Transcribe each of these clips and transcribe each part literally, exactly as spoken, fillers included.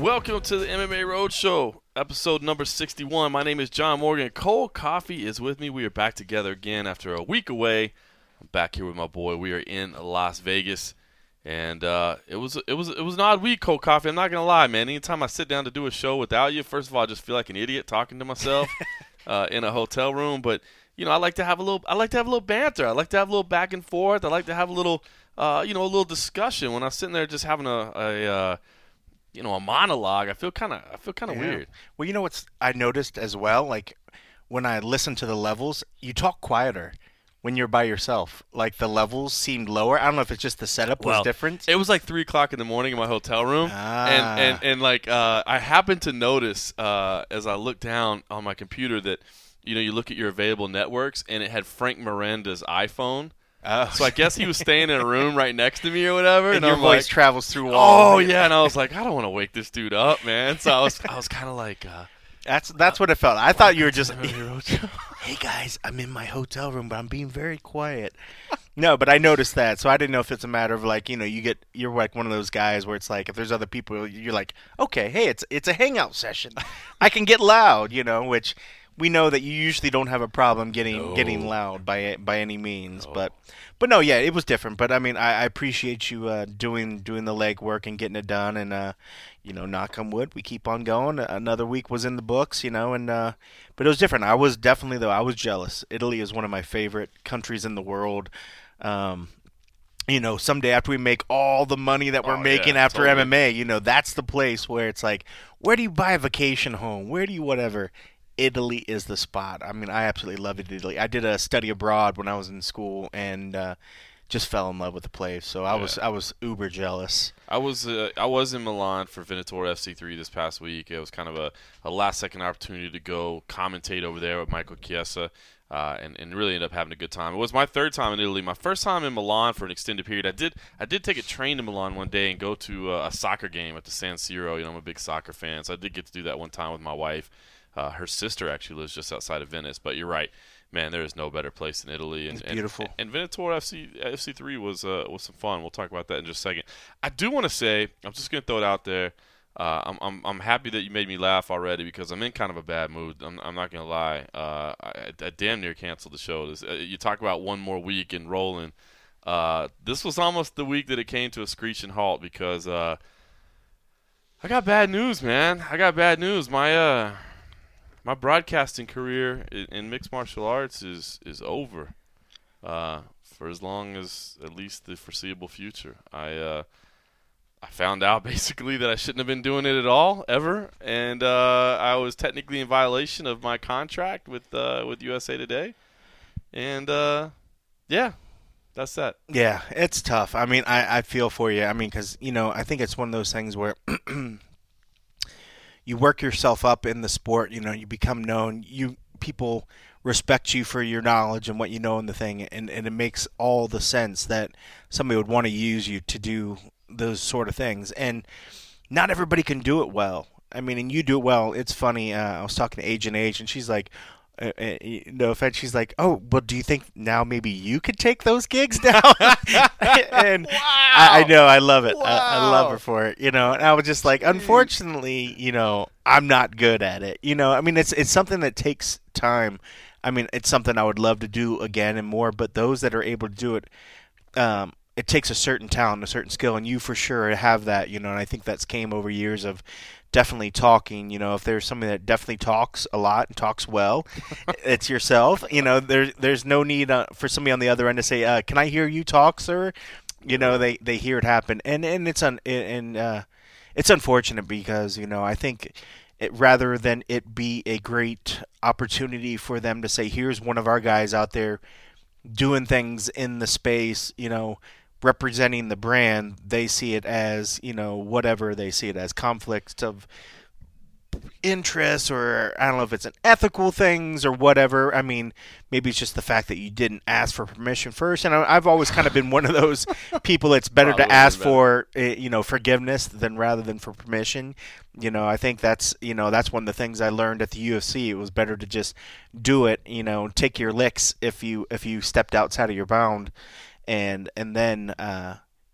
Welcome to the M M A Roadshow, episode number sixty-one. My name is John Morgan. Cole Coffee is with me. We are back together again after a week away. I'm back here with my boy. We are in Las Vegas, and uh, it was it was it was an odd week, Cole Coffee. I'm not gonna lie, man. Anytime I sit down to do a show without you, first of all, I just feel like an idiot talking to myself uh, in a hotel room. But you know, I like to have a little I like to have a little banter. I like to have a little back and forth. I like to have a little uh, you know a little discussion when I'm sitting there just having a. a uh, you know, a monologue. I feel kind of, I feel kind of yeah. weird. Well, you know what's I noticed as well. Like when I listen to the levels, you talk quieter when you're by yourself. Like the levels seemed lower. I don't know if it's just the setup well, was different. It was like three o'clock in the morning in my hotel room, ah. and and and like uh, I happened to notice uh, as I looked down on my computer that you know you look at your available networks and it had Frank Miranda's iPhone. Oh. So I guess he was staying in a room right next to me or whatever, and, and your I'm voice like, travels through walls. Oh yeah, and I was like, I don't want to wake this dude up, man. So I was, I was kind of like, uh, that's that's what it felt. I thought you were just, hey guys, I'm in my hotel room, but I'm being very quiet. No, but I noticed that, so I didn't know if it's a matter of like, you know, you get, you're like one of those guys where it's like, if there's other people, you're like, okay, hey, it's it's a hangout session, I can get loud, you know, which. We know that you usually don't have a problem getting no. getting loud by by any means, no. but but no, yeah, it was different. But I mean, I, I appreciate you uh, doing doing the legwork and getting it done, and uh, you know, knock on wood, we keep on going. Another week was in the books, you know, and uh, but it was different. I was definitely though I was jealous. Italy is one of my favorite countries in the world. Um, you know, someday after we make all the money that we're oh, making yeah, after totally. M M A, you know, that's the place where it's like, where do you buy a vacation home? Where do you whatever? Italy is the spot. I mean, I absolutely love Italy. I did a study abroad when I was in school and uh, just fell in love with the place. So I yeah. was I was uber jealous. I was uh, I was in Milan for Venator F C three this past week. It was kind of a, a last second opportunity to go commentate over there with Michael Chiesa. Uh, and, and really ended up having a good time. It was my third time in Italy. My first time in Milan for an extended period. I did I did take a train to Milan one day and go to uh, a soccer game at the San Siro. You know, I'm a big soccer fan, so I did get to do that one time with my wife. Uh, her sister actually lives just outside of Venice. But you're right, man. There is no better place in Italy. And, it's beautiful. And, and Venator F C F C three was uh, was some fun. We'll talk about that in just a second. I do want to say, I'm just gonna throw it out there. Uh, I'm I'm I'm happy that you made me laugh already because I'm in kind of a bad mood. I'm I'm not gonna lie. Uh, I, I damn near canceled the show. This, uh, you talk about one more week and rolling. Uh, this was almost the week that it came to a screeching halt because uh, I got bad news, man. I got bad news. My uh my broadcasting career in, in mixed martial arts is is over. Uh, for as long as at least the foreseeable future. I uh. I found out basically that I shouldn't have been doing it at all ever, and uh, I was technically in violation of my contract with uh, with U S A Today, and uh, yeah, that's that. Yeah, it's tough. I mean, I, I feel for you. I mean, because you know, I think it's one of those things where you work yourself up in the sport. You know, you become known. You people respect you for your knowledge and what you know in the thing, and, and it makes all the sense that somebody would want to use you to do those sort of things, and not everybody can do it well. I mean, and you do it well. It's funny. Uh, I was talking to Agent Age, and she's like, uh, uh, "No offense." She's like, "Oh, well, do you think now maybe you could take those gigs now?" And wow. I, I know, I love it. Wow. I, I love her for it. You know, and I was just like, unfortunately, you know, I'm not good at it. You know, I mean, it's it's something that takes time. I mean, it's something I would love to do again and more. But those that are able to do it. Um, It takes a certain talent, a certain skill, and you for sure have that, you know, and I think that's came over years of definitely talking. You know, if there's somebody that definitely talks a lot and talks well, it's yourself. You know, there, there's no need uh, for somebody on the other end to say, uh, can I hear you talk, sir? You know, they, they hear it happen. And and it's un, and uh, it's unfortunate because, you know, I think it, rather than it be a great opportunity for them to say, here's one of our guys out there doing things in the space, you know, representing the brand, they see it as, you know, whatever they see it as, conflicts of interest, or I don't know if it's an ethical things or whatever. I mean, maybe it's just the fact that you didn't ask for permission first. And I've always kind of been one of those people. It's better to ask for, you know, forgiveness than rather than for permission. You know, I think that's, you know, that's one of the things I learned at the U F C. It was better to just do it, you know, take your licks if you if you stepped outside of your bound, and and then uh,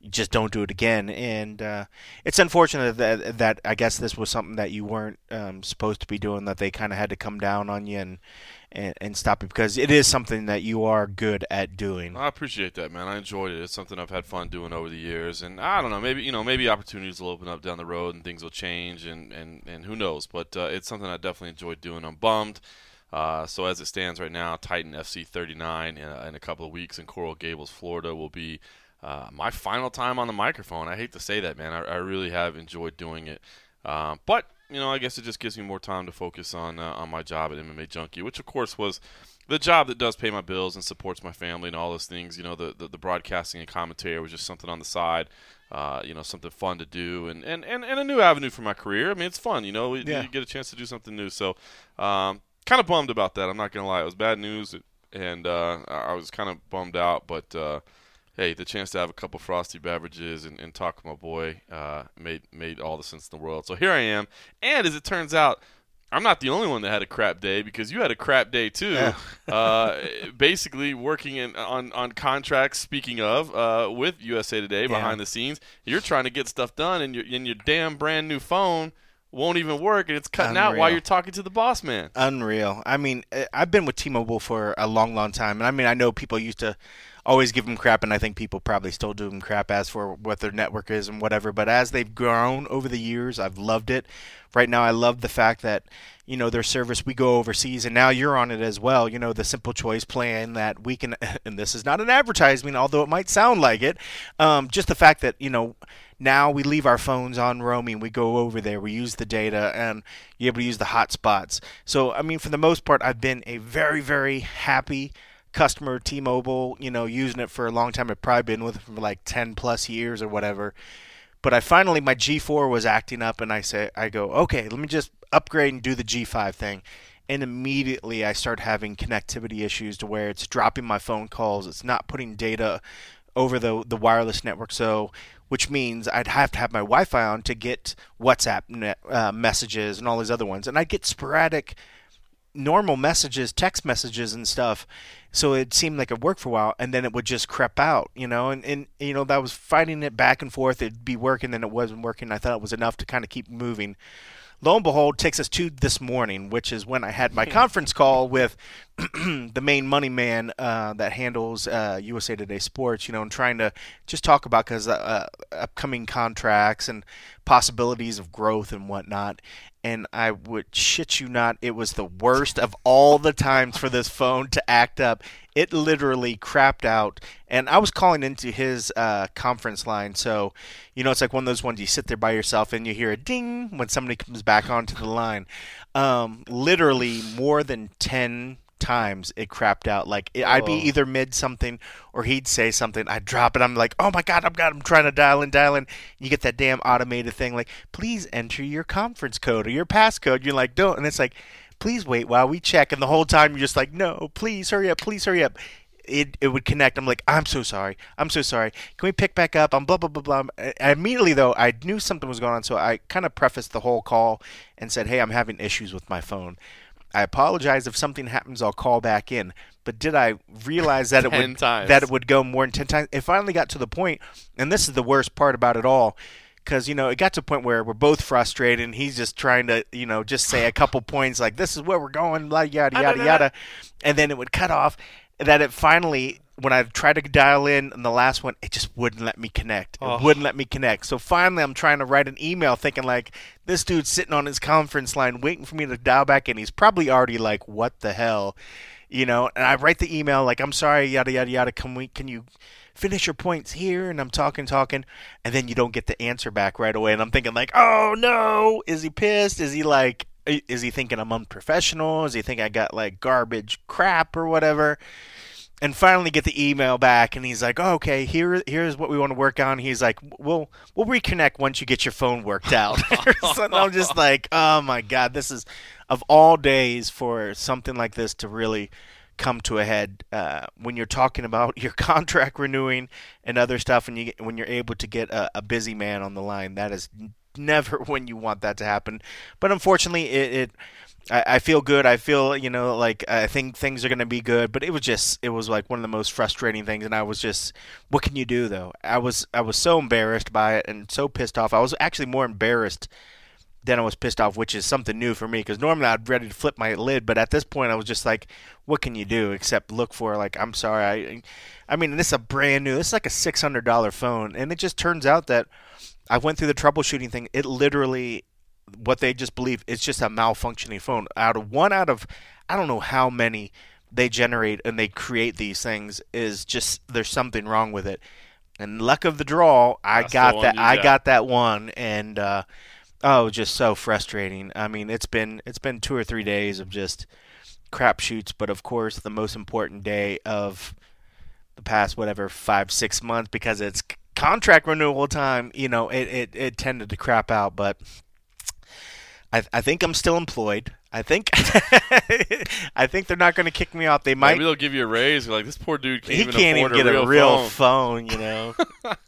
just don't do it again. And uh, it's unfortunate that that I guess this was something that you weren't um, supposed to be doing. That they kind of had to come down on you and, and and stop it because it is something that you are good at doing. I appreciate that, man. I enjoyed it. It's something I've had fun doing over the years, and I don't know, maybe you know, maybe opportunities will open up down the road and things will change, and and, and who knows? But uh, it's something I definitely enjoyed doing. I'm bummed. Uh, so as it stands right now, Titan F C thirty-nine in a, in a couple of weeks in Coral Gables, Florida, will be uh, my final time on the microphone. I hate to say that, man. I, I really have enjoyed doing it, uh, but you know, I guess it just gives me more time to focus on uh, on my job at M M A Junkie, which of course was the job that does pay my bills and supports my family and all those things. You know, the the, the broadcasting and commentary was just something on the side. Uh, you know, something fun to do, and, and, and, and a new avenue for my career. I mean, it's fun. You know, Yeah. you get a chance to do something new. So, um, kind of bummed about that. I'm not gonna lie. It was bad news, and uh, I was kind of bummed out. But uh, hey, the chance to have a couple frosty beverages and, and talk with my boy uh, made made all the sense in the world. So here I am, and as it turns out, I'm not the only one that had a crap day because you had a crap day too. Yeah. uh, basically working in, on on contracts. Speaking of, uh, with U S A Today behind Yeah. the scenes, you're trying to get stuff done, and your and your damn brand new phone won't even work, and it's cutting out while Unreal. you're talking to the boss man. Unreal. I mean, I- I've been with T-Mobile for a long, long time, and I mean, I know people used to always give them crap, and I think people probably still do them crap as for what their network is and whatever. But as they've grown over the years, I've loved it. Right now, I love the fact that you know their service. We go overseas, and now you're on it as well. You know, the Simple Choice plan that we can, and this is not an advertisement, although it might sound like it. Um, just the fact that you know. Now we leave our phones on roaming. We go over there. We use the data, and you're able to use the hotspots. So, I mean, for the most part, I've been a very, very happy customer of T-Mobile. You know, using it for a long time. I've probably been with it for like ten plus years or whatever. But I finally, my G four was acting up, and I say, I go, okay, let me just upgrade and do the G five thing. And immediately I start having connectivity issues to where it's dropping my phone calls. It's not putting data over the the wireless network. So, which means I'd have to have my Wi-Fi on to get WhatsApp net, uh, messages and all these other ones. And I'd get sporadic normal messages, text messages and stuff. So it seemed like it worked for a while, and then it would just creep out, you know. And, and you know, that was fighting it back and forth. It'd be working, then it wasn't working. I thought it was enough to kind of keep moving. Lo and behold, takes us to this morning, which is when I had my conference call with the main money man uh, that handles uh, U S A Today Sports, you know, and trying to just talk about because uh, upcoming contracts and possibilities of growth and whatnot. And I would shit you not, it was the worst of all the times for this phone to act up. It literally crapped out. And I was calling into his uh, conference line. So, you know, it's like one of those ones you sit there by yourself and you hear a ding when somebody comes back onto the line. Um, literally more than ten times it crapped out. Like it, I'd be Oh. either mid something or he'd say something. I'd drop it. I'm like, oh my God, I'm God, I'm trying to dial in, dial in. You get that damn automated thing like, please enter your conference code or your passcode. You're like, don't. And it's like, please wait while we check. And the whole time you're just like, no, please hurry up, please hurry up. It it would connect. I'm like, I'm so sorry. I'm so sorry. Can we pick back up? I'm blah, blah, blah, blah. I, immediately, though, I knew something was going on. So I kind of prefaced the whole call and said, hey, I'm having issues with my phone. I apologize if something happens. I'll call back in. But did I realize that it Ten would times. that it would go more than ten times? It finally got to the point, and this is the worst part about it all, because you know it got to a point where we're both frustrated, and he's just trying to you know just say a couple points like this is where we're going, blah, yada yada yada, and then it would cut off. That it finally, when I tried to dial in in the last one, it just wouldn't let me connect. It Oh. wouldn't let me connect. So finally, I'm trying to write an email thinking like, this dude's sitting on his conference line waiting for me to dial back in. He's probably already like, what the hell? You know, and I write the email like, I'm sorry, yada, yada, yada. Can we, can you finish your points here? And I'm talking, talking, and then you don't get the answer back right away. And I'm thinking like, oh no, is he pissed? Is he like, is he thinking I'm unprofessional? Is he think I got like garbage crap or whatever? And finally get the email back, and he's like, oh, "Okay, here, here's what we want to work on." He's like, "We'll, we'll reconnect once you get your phone worked out." So I'm just like, "Oh my God, this is of all days for something like this to really come to a head." Uh, when you're talking about your contract renewing and other stuff, and you get, when you're able to get a, a busy man on the line, that is never when you want that to happen. But unfortunately, it. it I, I feel good. I feel, you know, like I think things are going to be good. But it was just, it was like one of the most frustrating things. And I was just, what can you do though? I was, I was so embarrassed by it and so pissed off. I was actually more embarrassed than I was pissed off, which is something new for me. Because normally I'd ready to flip my lid, but at this point I was just like, what can you do except look for like, I'm sorry. I, I mean, this is a brand new. This is like a six hundred dollars phone, and it just turns out that I went through the troubleshooting thing. It literally, what they just believe, it's just a malfunctioning phone. Out of one out of, I don't know how many they generate and they create these things, is just there's something wrong with it. And luck of the draw, I That's got that. I got. got that one, and uh, oh, just so frustrating. I mean, it's been it's been two or three days of just crapshoots, but of course, the most important day of the past whatever five six months, because it's contract renewal time. You know, it it, it tended to crap out, but I I think I'm still employed. I think I think they're not going to kick me off. They might. Maybe they'll give you a raise. You're like, this poor dude can't he even can't afford even get a real, a real phone. phone, you know.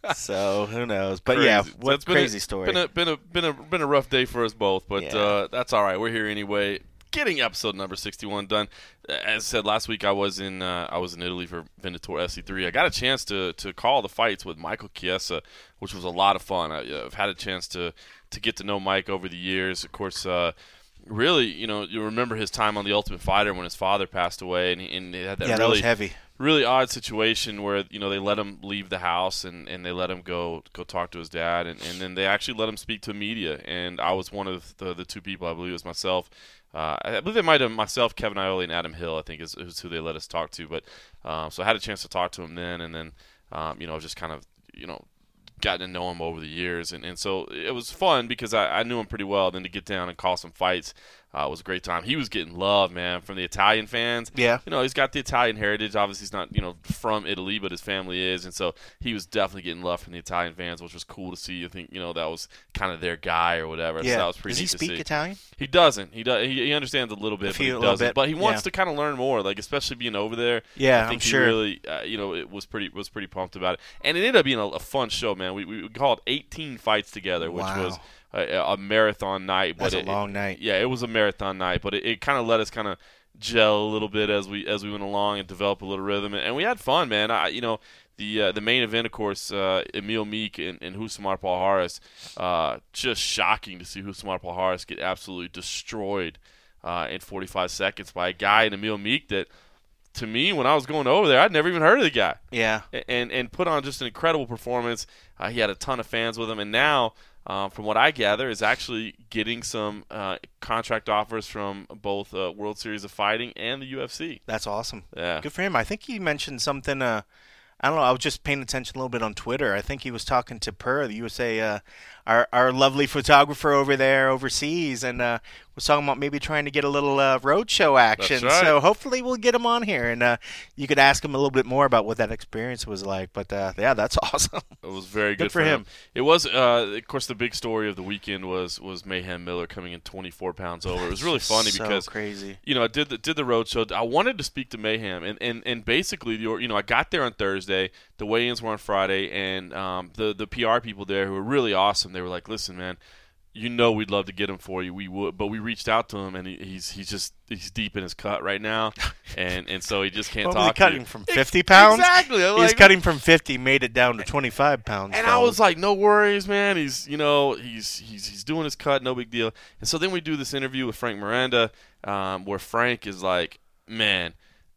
So who knows? But Crazy. yeah, So what it's been crazy a, story. Been a been a been a been a rough day for us both, but Yeah. uh, that's all right. We're here anyway. Getting episode number sixty-one done. As I said last week, I was in uh, I was in Italy for Venator S C three. I got a chance to to call the fights with Michael Chiesa, which was a lot of fun. I, I've had a chance to to get to know Mike over the years. Of course, uh, really, you know, you remember his time on The Ultimate Fighter when his father passed away, and, he, and they had that yeah, that really was heavy. really odd situation where, you know, they let him leave the house and, and they let him go go talk to his dad, and, and then they actually let him speak to media. And I was one of the, the two people, I believe it was myself. Uh, I believe they might have myself, Kevin Iole, and Adam Hill, I think is, is who they let us talk to. But uh, so I had a chance to talk to him then, and then, um, you know, just kind of, you know, gotten to know him over the years. And, and so it was fun because I, I knew him pretty well. Then to get down and call some fights uh, was a great time. He was getting love, man, from the Italian fans. Yeah. You know, he's got the Italian heritage. Obviously, he's not, you know, from Italy, but his family is. And so he was definitely getting love from the Italian fans, which was cool to see. I think, you know, that was kind of their guy or whatever. Yeah. So that was pretty Does he neat to speak see. Italian? He doesn't. He does. He, he understands a little bit, A but few- he a little doesn't. bit, But he wants yeah. to kind of learn more, like especially being over there. Yeah, I think I'm sure. he really, uh, you know, it was pretty was pretty pumped about it, and it ended up being a, a fun show, man. We we called eighteen fights together, which Wow. was a, a marathon night. That's but a it, long night. Yeah, it was a marathon night, but it, it kind of let us kind of gel a little bit as we as we went along and develop a little rhythm, and, and we had fun, man. I you know. The uh, the main event, of course, uh, Emil Meek and, and Husam Palhares, uh, just shocking to see Husam Palhares get absolutely destroyed uh, in forty-five seconds by a guy in Emil Meek that, to me, when I was going over there, I'd never even heard of the guy. Yeah. And and put on just an incredible performance. Uh, he had a ton of fans with him, and now, uh, from what I gather, is actually getting some uh, contract offers from both uh, World Series of Fighting and the U F C. That's awesome. Yeah. Good for him. I think he mentioned something. Uh, I don't know. I was just paying attention a little bit on Twitter. I think he was talking to Per, the U S A, uh, our our lovely photographer over there overseas, and uh, was talking about maybe trying to get a little uh, roadshow action. That's right. So hopefully we'll get him on here, and uh, you could ask him a little bit more about what that experience was like. But uh, yeah, that's awesome. It was very good, Good for him. It was, uh, of course, the big story of the weekend was was Mayhem Miller coming in twenty-four pounds over. It was really funny so because crazy. you know, I did the, did the road show. I wanted to speak to Mayhem, and, and, and basically, the, you know, I got there on Thursday. The weigh-ins were on Friday, and um, the the P R people there who were really awesome. They were like, "Listen, man, you know we'd love to get him for you. We would, but we reached out to him, and he, he's he's just he's deep in his cut right now, and and so he just can't What talk." was he to cutting you. from fifty pounds? Exactly. I'm He's like, cutting from fifty, made it down to twenty-five pounds. and I was like, no worries, man. He's, you know, he's he's he's doing his cut, no big deal. And so then we do this interview with Frank Miranda, um, where Frank is like, man,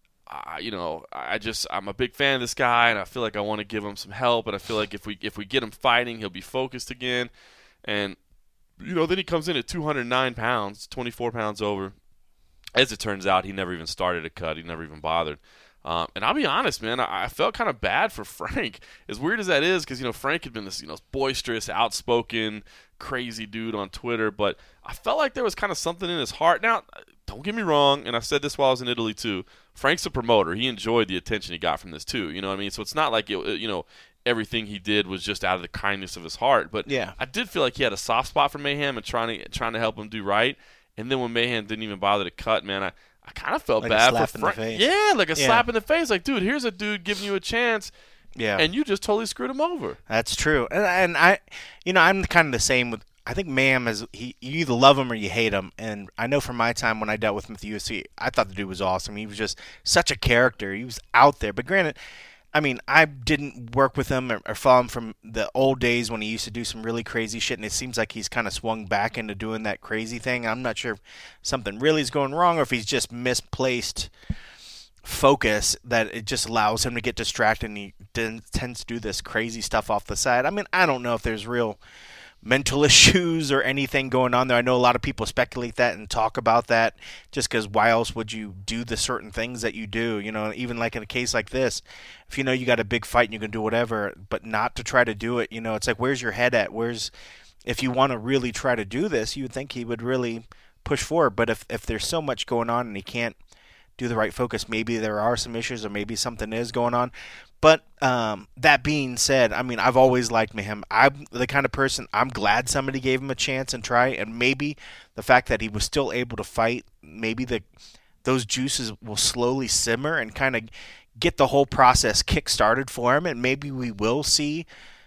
I, you know, I just I'm a big fan of this guy, and I feel like I want to give him some help, and I feel like if we if we get him fighting, he'll be focused again. And you know, then he comes in at two hundred nine pounds, twenty-four pounds over. As it turns out, he never even started a cut. He never even bothered. Um, and I'll be honest, man, I, I felt kind of bad for Frank. As weird as that is, because, you know, Frank had been this, you know, boisterous, outspoken, crazy dude on Twitter, but I felt like there was kind of something in his heart. Now, don't get me wrong, and I said this while I was in Italy too, Frank's a promoter. He enjoyed the attention he got from this too, you know what I mean? So it's not like, it, you know, everything he did was just out of the kindness of his heart, but Yeah. I did feel like he had a soft spot for Mayhem and trying to trying to help him do right. And then when Mayhem didn't even bother to cut, man, I, I kind of felt Like a bad slap for in the Frank. face. Yeah, like a Yeah. slap in the face. Like, dude, here's a dude giving you a chance, Yeah. and you just totally screwed him over. That's true, and, and I, you know, I'm kind of the same with. I think Mayhem is he. You either love him or you hate him. And I know from my time when I dealt with him at the U F C, I thought the dude was awesome. He was just such a character. He was out there. But granted, I mean, I didn't work with him or, or follow him from the old days when he used to do some really crazy shit. And it seems like he's kind of swung back into doing that crazy thing. I'm not sure if something really is going wrong or if he's just misplaced focus that it just allows him to get distracted and he d- tends to do this crazy stuff off the side. I mean, I don't know if there's real mental issues or anything going on there. I know a lot of people speculate that and talk about that just because why else would you do the certain things that you do? You know, even like in a case like this, if you know you got a big fight and you can do whatever, but not to try to do it, you know, it's like, where's your head at? Where's, if you want to really try to do this, you would think he would really push forward. But if, if there's so much going on and he can't do the right focus, maybe there are some issues or maybe something is going on. But um, that being said, I mean, I've always liked him. I'm the kind of person, I'm glad somebody gave him a chance and try. And maybe the fact that he was still able to fight, maybe the those juices will slowly simmer and kind of get the whole process kick-started for him. And maybe we will see,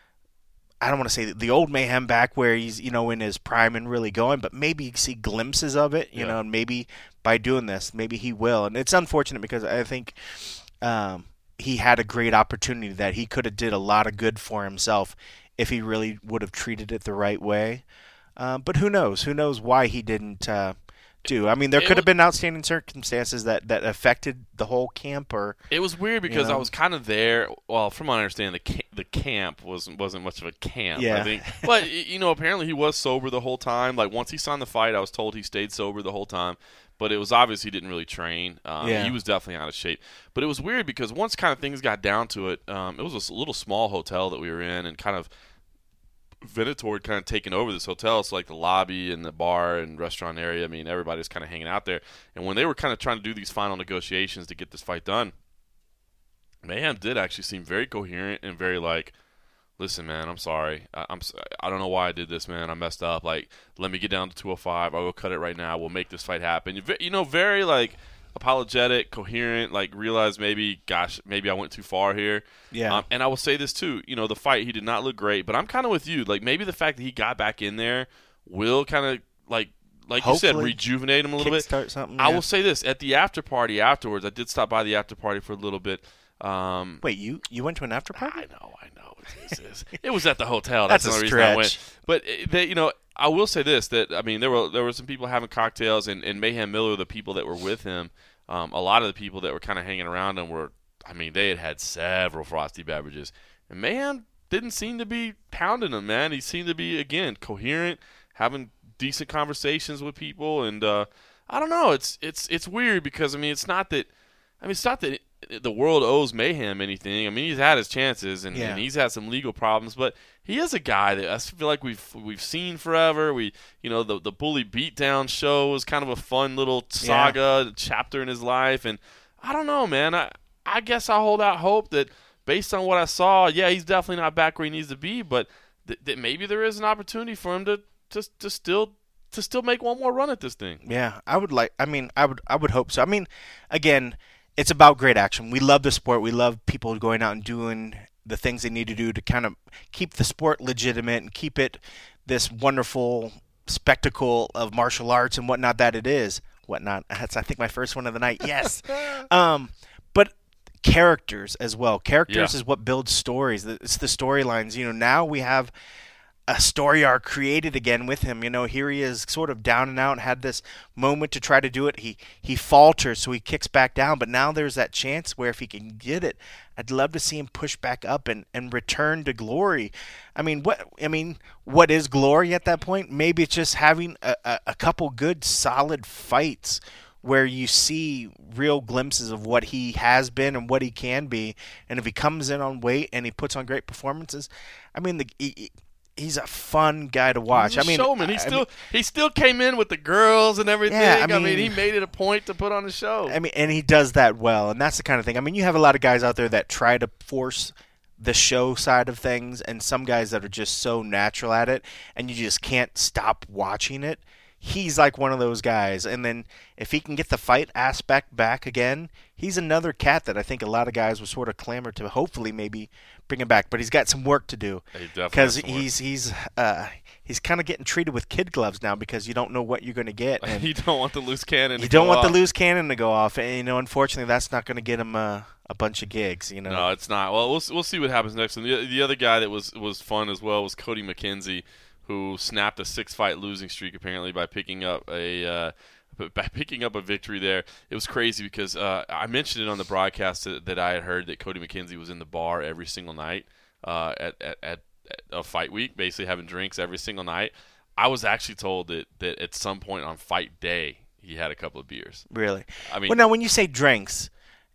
I don't want to say the old Mayhem back where he's, you know, in his prime and really going, but maybe see glimpses of it, you yeah. know, and maybe by doing this, maybe he will. And it's unfortunate because I think um, he had a great opportunity that he could have did a lot of good for himself if he really would have treated it the right way. Um, but who knows? Who knows why he didn't uh, do? I mean, there it could was, have been outstanding circumstances that, that affected the whole camp. Or it was weird because you know? I was kind of there. Well, from what I understand, the ca- the camp wasn't wasn't much of a camp. Yeah. I think, but you know, apparently he was sober the whole time. Like once he signed the fight, I was told he stayed sober the whole time. But it was obvious he didn't really train. Um, yeah. He was definitely out of shape. But it was weird because once kind of things got down to it, um, it was a little small hotel that we were in, and kind of Venator had kind of taken over this hotel. So like the lobby and the bar and restaurant area, I mean, everybody's kind of hanging out there. And when they were kind of trying to do these final negotiations to get this fight done, Mayhem did actually seem very coherent and very like, listen, man, I'm sorry. I, I'm I don't know why I did this, man. I messed up. Like, let me get down to two oh five. I'll go cut it right now. We'll make this fight happen. You know, very like apologetic, coherent. Like, realize maybe, gosh, maybe I went too far here. Yeah. Um, and I will say this too. You know, the fight, he did not look great. But I'm kind of with you. Like, maybe the fact that he got back in there will kind of like. Like Hopefully you said, rejuvenate him a little bit. Start something. I yeah. will say this: at the after party afterwards, I did stop by the after party for a little bit. Um, Wait, you you went to an after party? I know, I know. It, is. It was at the hotel. That's, That's a the only stretch. reason I went. But they, you know, I will say this: that I mean, there were there were some people having cocktails, and, and Mayhem Miller, the people that were with him, um, a lot of the people that were kind of hanging around him were, I mean, they had had several frosty beverages, and Mayhem didn't seem to be pounding them. Man, he seemed to be again coherent, having decent conversations with people, and uh, I don't know. It's it's it's weird because I mean, it's not that. I mean, it's not that the world owes Mayhem anything. I mean, he's had his chances, and, yeah. and he's had some legal problems, but he is a guy that I feel like we've we've seen forever. We, you know, the the Bully Beatdown show was kind of a fun little saga yeah. chapter in his life, and I don't know, man. I I guess I hold out hope that based on what I saw, yeah, he's definitely not back where he needs to be, but th- that maybe there is an opportunity for him to just to, to still. to still make one more run at this thing. Yeah, I would like. I mean, I would. I would hope so. I mean, again, it's about great action. We love the sport. We love people going out and doing the things they need to do to kind of keep the sport legitimate and keep it this wonderful spectacle of martial arts and whatnot that it is. Whatnot. That's I think my first one of the night. Yes. um, but characters as well. Characters yeah. is what builds stories. It's the storylines. You know, now we have a story arc created again with him. You know, here he is sort of down and out, had this moment to try to do it. He he falters, so he kicks back down. But now there's that chance where if he can get it, I'd love to see him push back up and, and return to glory. I mean, what I mean, what is glory at that point? Maybe it's just having a, a, a couple good, solid fights where you see real glimpses of what he has been and what he can be. And if he comes in on weight and he puts on great performances, I mean, the he, he's a fun guy to watch. He's a I mean, showman. He I still mean, he still came in with the girls and everything. Yeah, I I mean, mean- he made it a point to put on a show. I mean, and he does that well, and that's the kind of thing. I mean, you have a lot of guys out there that try to force the show side of things, and some guys that are just so natural at it, and you just can't stop watching it. he's like one of those guys. And then if he can get the fight aspect back again, he's another cat that I think a lot of guys will sort of clamor to hopefully maybe bring him back. But he's got some work to do because he's he's uh, he's kind of getting treated with kid gloves now because you don't know what you're going to get. And you don't want the loose cannon. You to don't go want off. the loose cannon to go off, and you know, unfortunately, that's not going to get him uh, a bunch of gigs. You know, no, it's not. Well, we'll we'll see what happens next. And the the other guy that was was fun as well was Cody McKenzie, who snapped a six-fight losing streak apparently by picking up a uh, by picking up a victory there. It was crazy because uh, I mentioned it on the broadcast that, that I had heard that Cody McKenzie was in the bar every single night uh, at, at at a fight week, basically having drinks every single night. I was actually told that, that at some point on fight day he had a couple of beers. Really? I mean, well, now when you say drinks,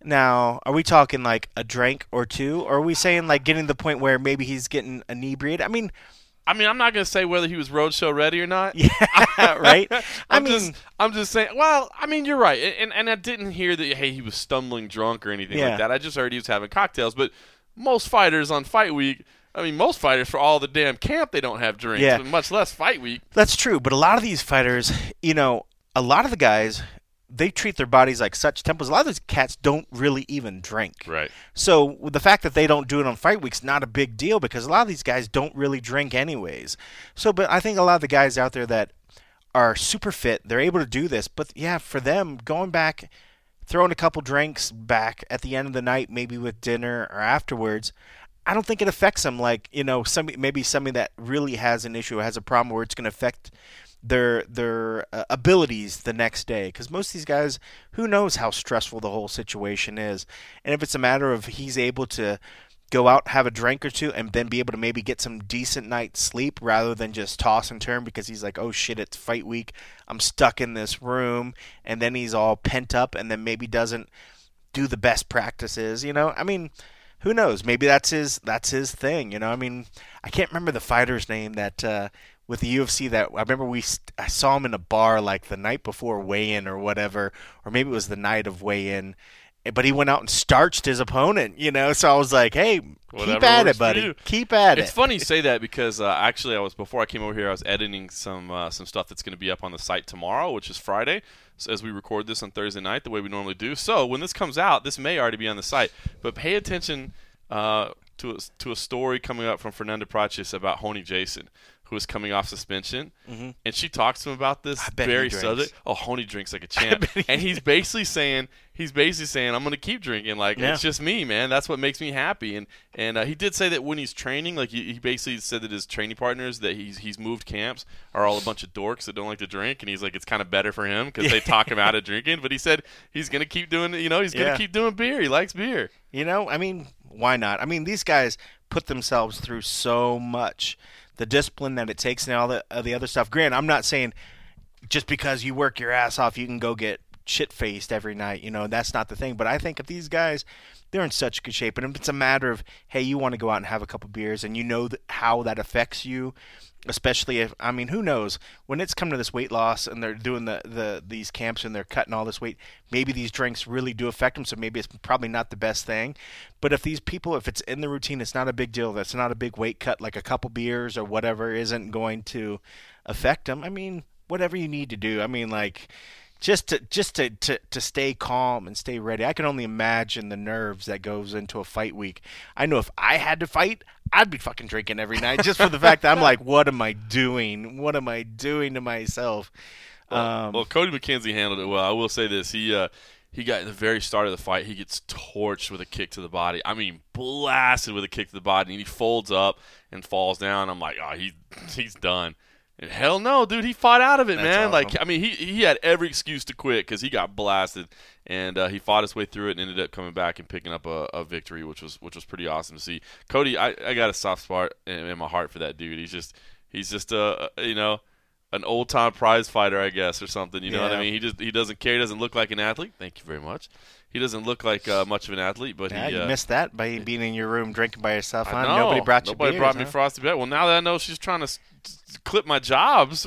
now are we talking like a drink or two, or are we saying like getting to the point where maybe he's getting inebriated? I mean. I mean, I'm not going to say whether he was roadshow ready or not. Yeah, right. I I'm mean, just, I'm just saying. Well, I mean, you're right, and and I didn't hear that. Hey, he was stumbling drunk or anything yeah. like that. I just heard he was having cocktails. But most fighters on fight week, I mean, most fighters for all the damn camp, they don't have drinks, yeah. much less fight week. That's true, but a lot of these fighters, you know, a lot of the guys, they treat their bodies like such temples. A lot of these cats don't really even drink. Right. So the fact that they don't do it on fight week's not a big deal because a lot of these guys don't really drink anyways. So, but I think a lot of the guys out there that are super fit, they're able to do this. But yeah, for them, going back, throwing a couple drinks back at the end of the night, maybe with dinner or afterwards, I don't think it affects them like, you know, somebody, maybe somebody that really has an issue, has a problem where it's going to affect their their uh, abilities the next day, because most of these guys, who knows how stressful the whole situation is, and if it's a matter of he's able to go out, have a drink or two, and then be able to maybe get some decent night's sleep rather than just toss and turn because he's like, oh shit, it's fight week, I'm stuck in this room, and then he's all pent up and then maybe doesn't do the best practices, you know, I mean, who knows, maybe that's his that's his thing, you know, I mean, I can't remember the fighter's name that uh with the U F C that I remember we I saw him in a bar like the night before weigh-in or whatever, or maybe it was the night of weigh-in, but he went out and starched his opponent, you know. So I was like, hey, Whatever keep at works it, for buddy. you. Keep at It's it. funny you say that because uh, actually I was before I came over here I was editing some uh, some stuff that's going to be up on the site tomorrow, which is Friday. So as we record this on Thursday night, the way we normally do. So when this comes out, this may already be on the site. But pay attention uh, to a, to a story coming up from Fernanda Praches about Honey Jason, who is coming off suspension, mm-hmm. and she talks to him about this very subject. Oh, Honey drinks like a champ, he and he's basically saying, he's basically saying, I'm going to keep drinking. Like yeah. It's just me, man. That's what makes me happy. And and uh, he did say that when he's training, like he, he basically said that his training partners that he's he's moved camps are all a bunch of dorks that don't like to drink, and he's like, it's kind of better for him because they talk him out of drinking. But he said he's going to keep doing, you know, he's going to yeah. keep doing beer. He likes beer. You know, I mean, why not? I mean, these guys put themselves through so much. The discipline that it takes and all the, uh, the other stuff. Granted, I'm not saying just because you work your ass off, you can go get shit-faced every night. You know, that's not the thing. But I think if these guys, they're in such good shape. And if it's a matter of, hey, you want to go out and have a couple beers and you know that, how that affects you, especially if, I mean, who knows? When it's come to this weight loss and they're doing the, the these camps and they're cutting all this weight, maybe these drinks really do affect them, so maybe it's probably not the best thing. But if these people, if it's in the routine, it's not a big deal. That's not a big weight cut, like a couple beers or whatever isn't going to affect them. I mean, whatever you need to do. I mean, like, just to just to, to, to stay calm and stay ready. I can only imagine the nerves that goes into a fight week. I know if I had to fight, I'd be fucking drinking every night just for the fact that I'm like, what am I doing? What am I doing to myself? Well, um, well Cody McKenzie handled it well. I will say this. He uh, he got at the very start of the fight, he gets torched with a kick to the body. I mean, blasted with a kick to the body, and he folds up and falls down. I'm like, oh, he, he's done. And hell no, dude, he fought out of it, That's man. awesome. Like, I mean, he he had every excuse to quit because he got blasted, and uh, he fought his way through it and ended up coming back and picking up a, a victory, which was which was pretty awesome to see. Cody, I, I got a soft spot in, in my heart for that dude. He's just he's just a, a you know an old time prize fighter, I guess, or something. You know yeah. what I mean? He just he doesn't care. He doesn't look like an athlete. Thank you very much. He doesn't look like uh, much of an athlete, but yeah, he you uh, missed that by being in your room drinking by yourself. I Huh? know. Nobody brought you Nobody beers, brought huh? me frosty beer. Well, now that I know she's trying to s- s- clip my jobs,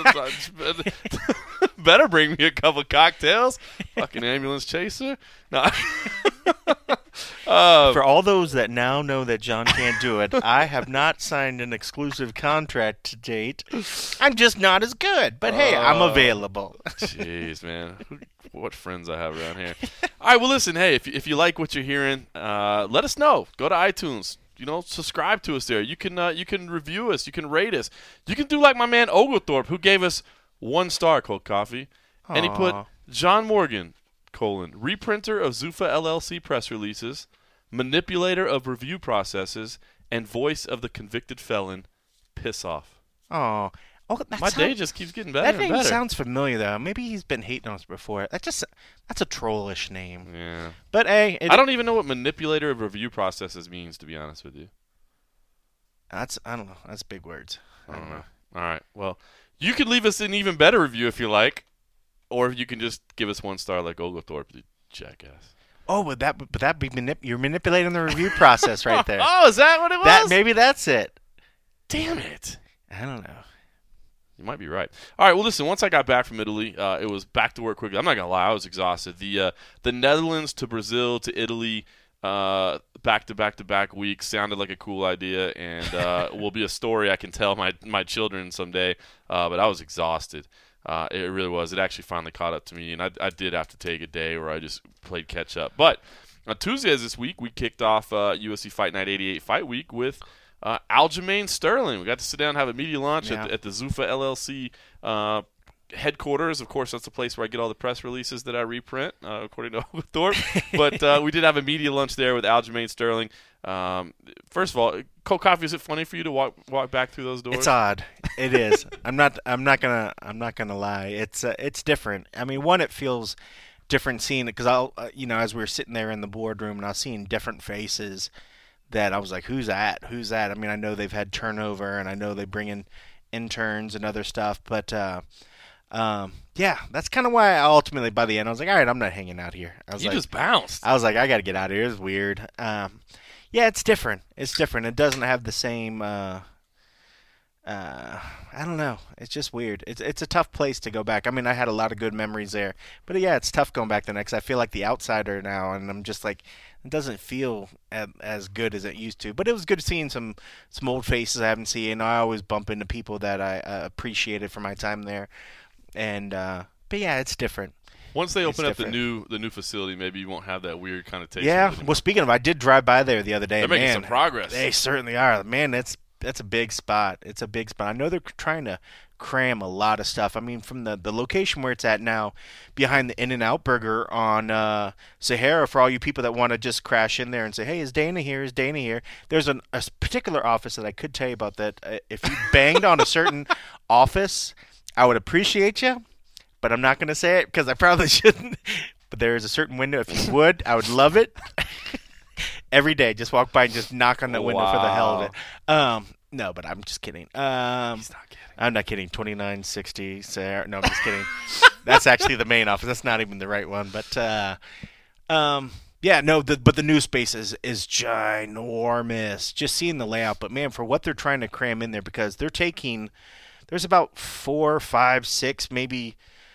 better bring me a couple cocktails. Fucking ambulance chaser. No. Uh, For all those that now know that John can't do it, I have not signed an exclusive contract to date. I'm just not as good. But hey, uh, I'm available. Jeez, man. What friends I have around here. All right, well, listen, hey, if, if you like what you're hearing, uh, let us know. Go to iTunes. You know, subscribe to us there. You can uh, you can review us. You can rate us. You can do like my man Oglethorpe, who gave us one star, Cold Coffee. Aww. And he put John Morgan, colon, reprinter of Zuffa L L C press releases, manipulator of review processes, and voice of the convicted felon, piss off. Oh, oh that my sound, day just keeps getting better that and name better. sounds familiar though. Maybe he's been hating on us before. That just that's a trollish name. Yeah. But hey, it, I don't even know what manipulator of review processes means, to be honest with you. That's I don't know. That's big words. I don't know. All right. Well, you could leave us an even better review if you like, or you can just give us one star like Oglethorpe, you jackass. Oh, would that but that be manip- you're manipulating the review process right there. Oh, is that what it was? That maybe that's it. Damn it. I don't know. You might be right. All right, well, listen, once I got back from Italy, uh, it was back to work quickly. I'm not going to lie, I was exhausted. The uh, the Netherlands to Brazil to Italy, uh, back-to-back-to-back weeks sounded like a cool idea, and uh, will be a story I can tell my, my children someday, uh, but I was exhausted. Uh, it really was. It actually finally caught up to me, and I, I did have to take a day where I just played catch-up. But on Tuesdays this week, we kicked off uh, U F C Fight Night eighty-eight Fight Week with Uh, Aljamain Sterling. We got to sit down and have a media launch yeah. at, at the Zuffa L L C uh, headquarters. Of course, that's the place where I get all the press releases that I reprint, uh, according to Oglethorpe. But uh, we did have a media lunch there with Aljamain Sterling. Um, first of all, Cold Coffee, is it funny for you to walk walk back through those doors? It's odd. It is. I'm not. I'm not gonna. I'm not gonna lie. It's. Uh, it's different. I mean, one, it feels different seeing it because I'll. Uh, you know, as we were sitting there in the boardroom and I was seeing different faces. That I was like, who's that? Who's that? I mean, I know they've had turnover, and I know they bring in interns and other stuff, but uh, um, yeah, that's kind of why I ultimately, by the end, I was like, all right, I'm not hanging out here. I was you like, just bounced. I was like, I got to get out of here. It's weird. Um, yeah, it's different. It's different. It doesn't have the same. Uh, uh, I don't know. It's just weird. It's it's a tough place to go back. I mean, I had a lot of good memories there, but yeah, it's tough going back the next. I feel like the outsider now, and I'm just like. It doesn't feel as good as it used to, but it was good seeing some some old faces I haven't seen. I always bump into people that I uh, appreciated for my time there, and uh, but yeah, it's different. Once they open it's up different. the new the new facility, maybe you won't have that weird kind of taste. Yeah. Well, speaking of, I did drive by there the other day. They're making man, some progress. They certainly are. Man, that's that's a big spot. It's a big spot. I know they're trying to cram a lot of stuff. I mean, from the, the location where it's at now, behind the In-N-Out Burger on uh, Sahara, for all you people that want to just crash in there and say, hey, is Dana here? Is Dana here? There's an, a particular office that I could tell you about that. Uh, if you banged on a certain office, I would appreciate you, but I'm not going to say it because I probably shouldn't. But there is a certain window. If you would, I would love it. Every day, just walk by and just knock on that window wow. for the hell of it. Um, no, but I'm just kidding. Um, He's not kidding. I'm not kidding. twenty-nine sixty. Sarah. No, I'm just kidding. That's actually the main office. That's not even the right one. But, uh, um, yeah, no, the, but the new space is, is ginormous. Just seeing the layout. But, man, for what they're trying to cram in there, because they're taking, there's about four, five, six, maybe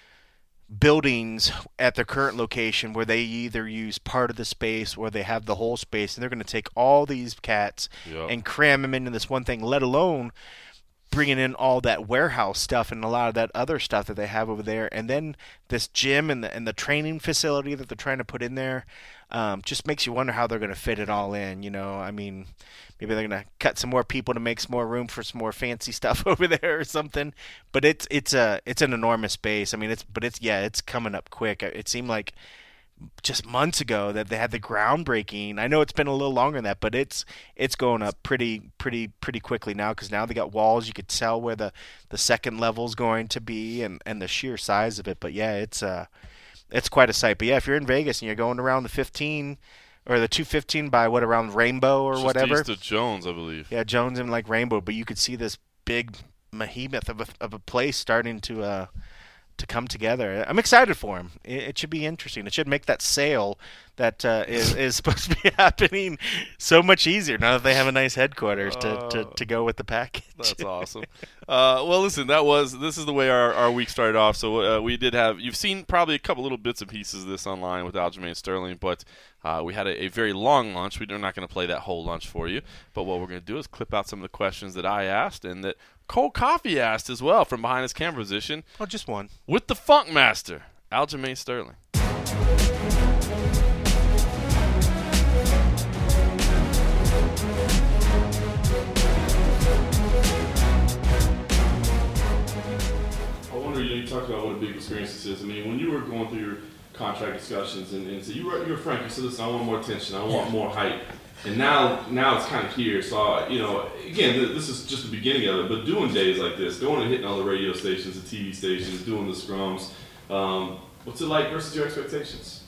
buildings at their current location where they either use part of the space or they have the whole space, and they're going to take all these cats yep. and cram them into this one thing, let alone bringing in all that warehouse stuff and a lot of that other stuff that they have over there, and then this gym and the, and the training facility that they're trying to put in there. Um, just makes you wonder how they're going to fit it all in. You know, I mean, maybe they're going to cut some more people to make some more room for some more fancy stuff over there or something. But it's it's a it's an enormous space. I mean, it's but it's yeah, it's coming up quick. It seemed like just months ago that they had the groundbreaking. I know it's been a little longer than that, but it's it's going up pretty pretty pretty quickly now because now they got walls. You could tell where the the second level is going to be and and the sheer size of it. But yeah, it's uh it's quite a sight. But yeah, if you're in Vegas and you're going around the fifteen or the two fifteen by what around Rainbow or Just whatever, east of Jones, I believe. Yeah, Jones and like Rainbow, but you could see this big behemoth of a, of a place starting to uh to come together. I'm excited for him. It, it should be interesting. It should make that sale that uh, is is supposed to be happening so much easier now that they have a nice headquarters to, to, to go with the package. That's awesome. Uh, well, listen, that was this is the way our, our week started off. So uh, we did have you've seen probably a couple little bits and pieces of this online with Aljamain Sterling, but uh, we had a, a very long lunch. We're not going to play that whole lunch for you, but what we're going to do is clip out some of the questions that I asked and that Cole Coffey asked as well from behind his camera position. Oh, just one. With the Funk Master, Aljamain Sterling. I wonder, you know, you talked about what a big experience this is. I mean, when you were going through your contract discussions and, and so you were, you were frank, you said, listen, I want more attention, I want more hype. And now, now it's kind of here. So, you know, again, this is just the beginning of it. But doing days like this, going and hitting all the radio stations, the T V stations, doing the scrums, um, what's it like versus your expectations?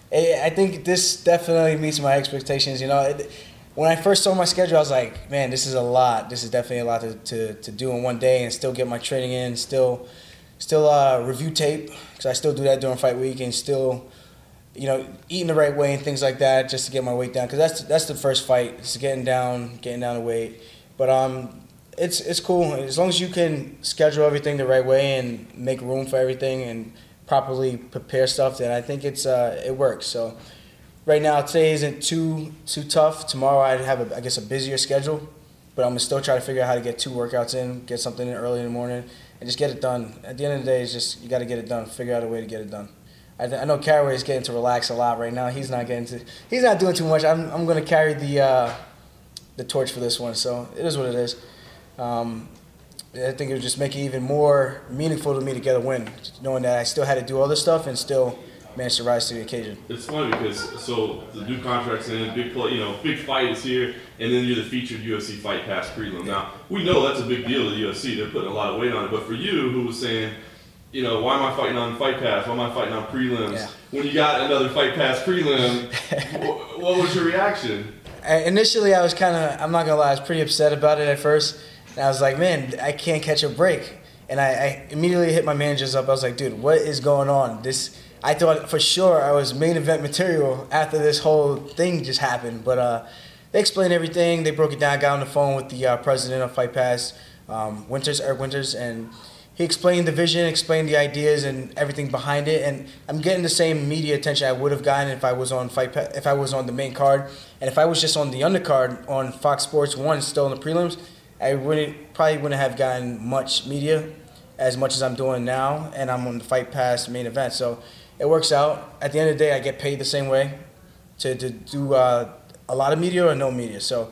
I think this definitely meets my expectations. You know, it, when I first saw my schedule, I was like, man, this is a lot. This is definitely a lot to, to, to do in one day and still get my training in, still, still uh, review tape because I still do that during fight week and still. You know, eating the right way and things like that, just to get my weight down. Because that's that's the first fight. It's getting down, getting down the weight. But um, it's it's cool as long as you can schedule everything the right way and make room for everything and properly prepare stuff. Then I think it's uh it works. So right now today isn't too too tough. Tomorrow I have a, I guess a busier schedule, but I'm gonna still try to figure out how to get two workouts in, get something in early in the morning, and just get it done. At the end of the day, it's just you got to get it done. Figure out a way to get it done. I, th- I know Caraway is getting to relax a lot right now. He's not getting to. He's not doing too much. I'm I'm going to carry the uh, the torch for this one. So it is what it is. Um, I think it would just make it even more meaningful to me to get a win, knowing that I still had to do all this stuff and still managed to rise to the occasion. It's funny because so the new contracts in, big play, you know, big fight is here, and then you're the featured U F C Fight Pass prelim. Now we know that's a big deal to the U F C. They're putting a lot of weight on it, but for you, who was saying, you know, why am I fighting on Fight Pass? Why am I fighting on prelims? Yeah. When you got another Fight Pass prelim, what was your reaction? Initially, I was kind of, I'm not going to lie, I was pretty upset about it at first. And I was like, man, I can't catch a break. And I, I immediately hit my managers up. I was like, dude, what is going on? This, I thought for sure I was main event material after this whole thing just happened. But uh, they explained everything. They broke it down. I got on the phone with the uh, president of Fight Pass, um, Winters, Eric Winters, and he explained the vision, explained the ideas and everything behind it, and I'm getting the same media attention I would have gotten if I was on Fight Pa- if I was on the main card, and if I was just on the undercard on Fox Sports One, still in the prelims, I wouldn't probably wouldn't have gotten much media as much as I'm doing now, and I'm on the Fight Pass main event, so it works out. At the end of the day, I get paid the same way to to do uh, a lot of media or no media, so.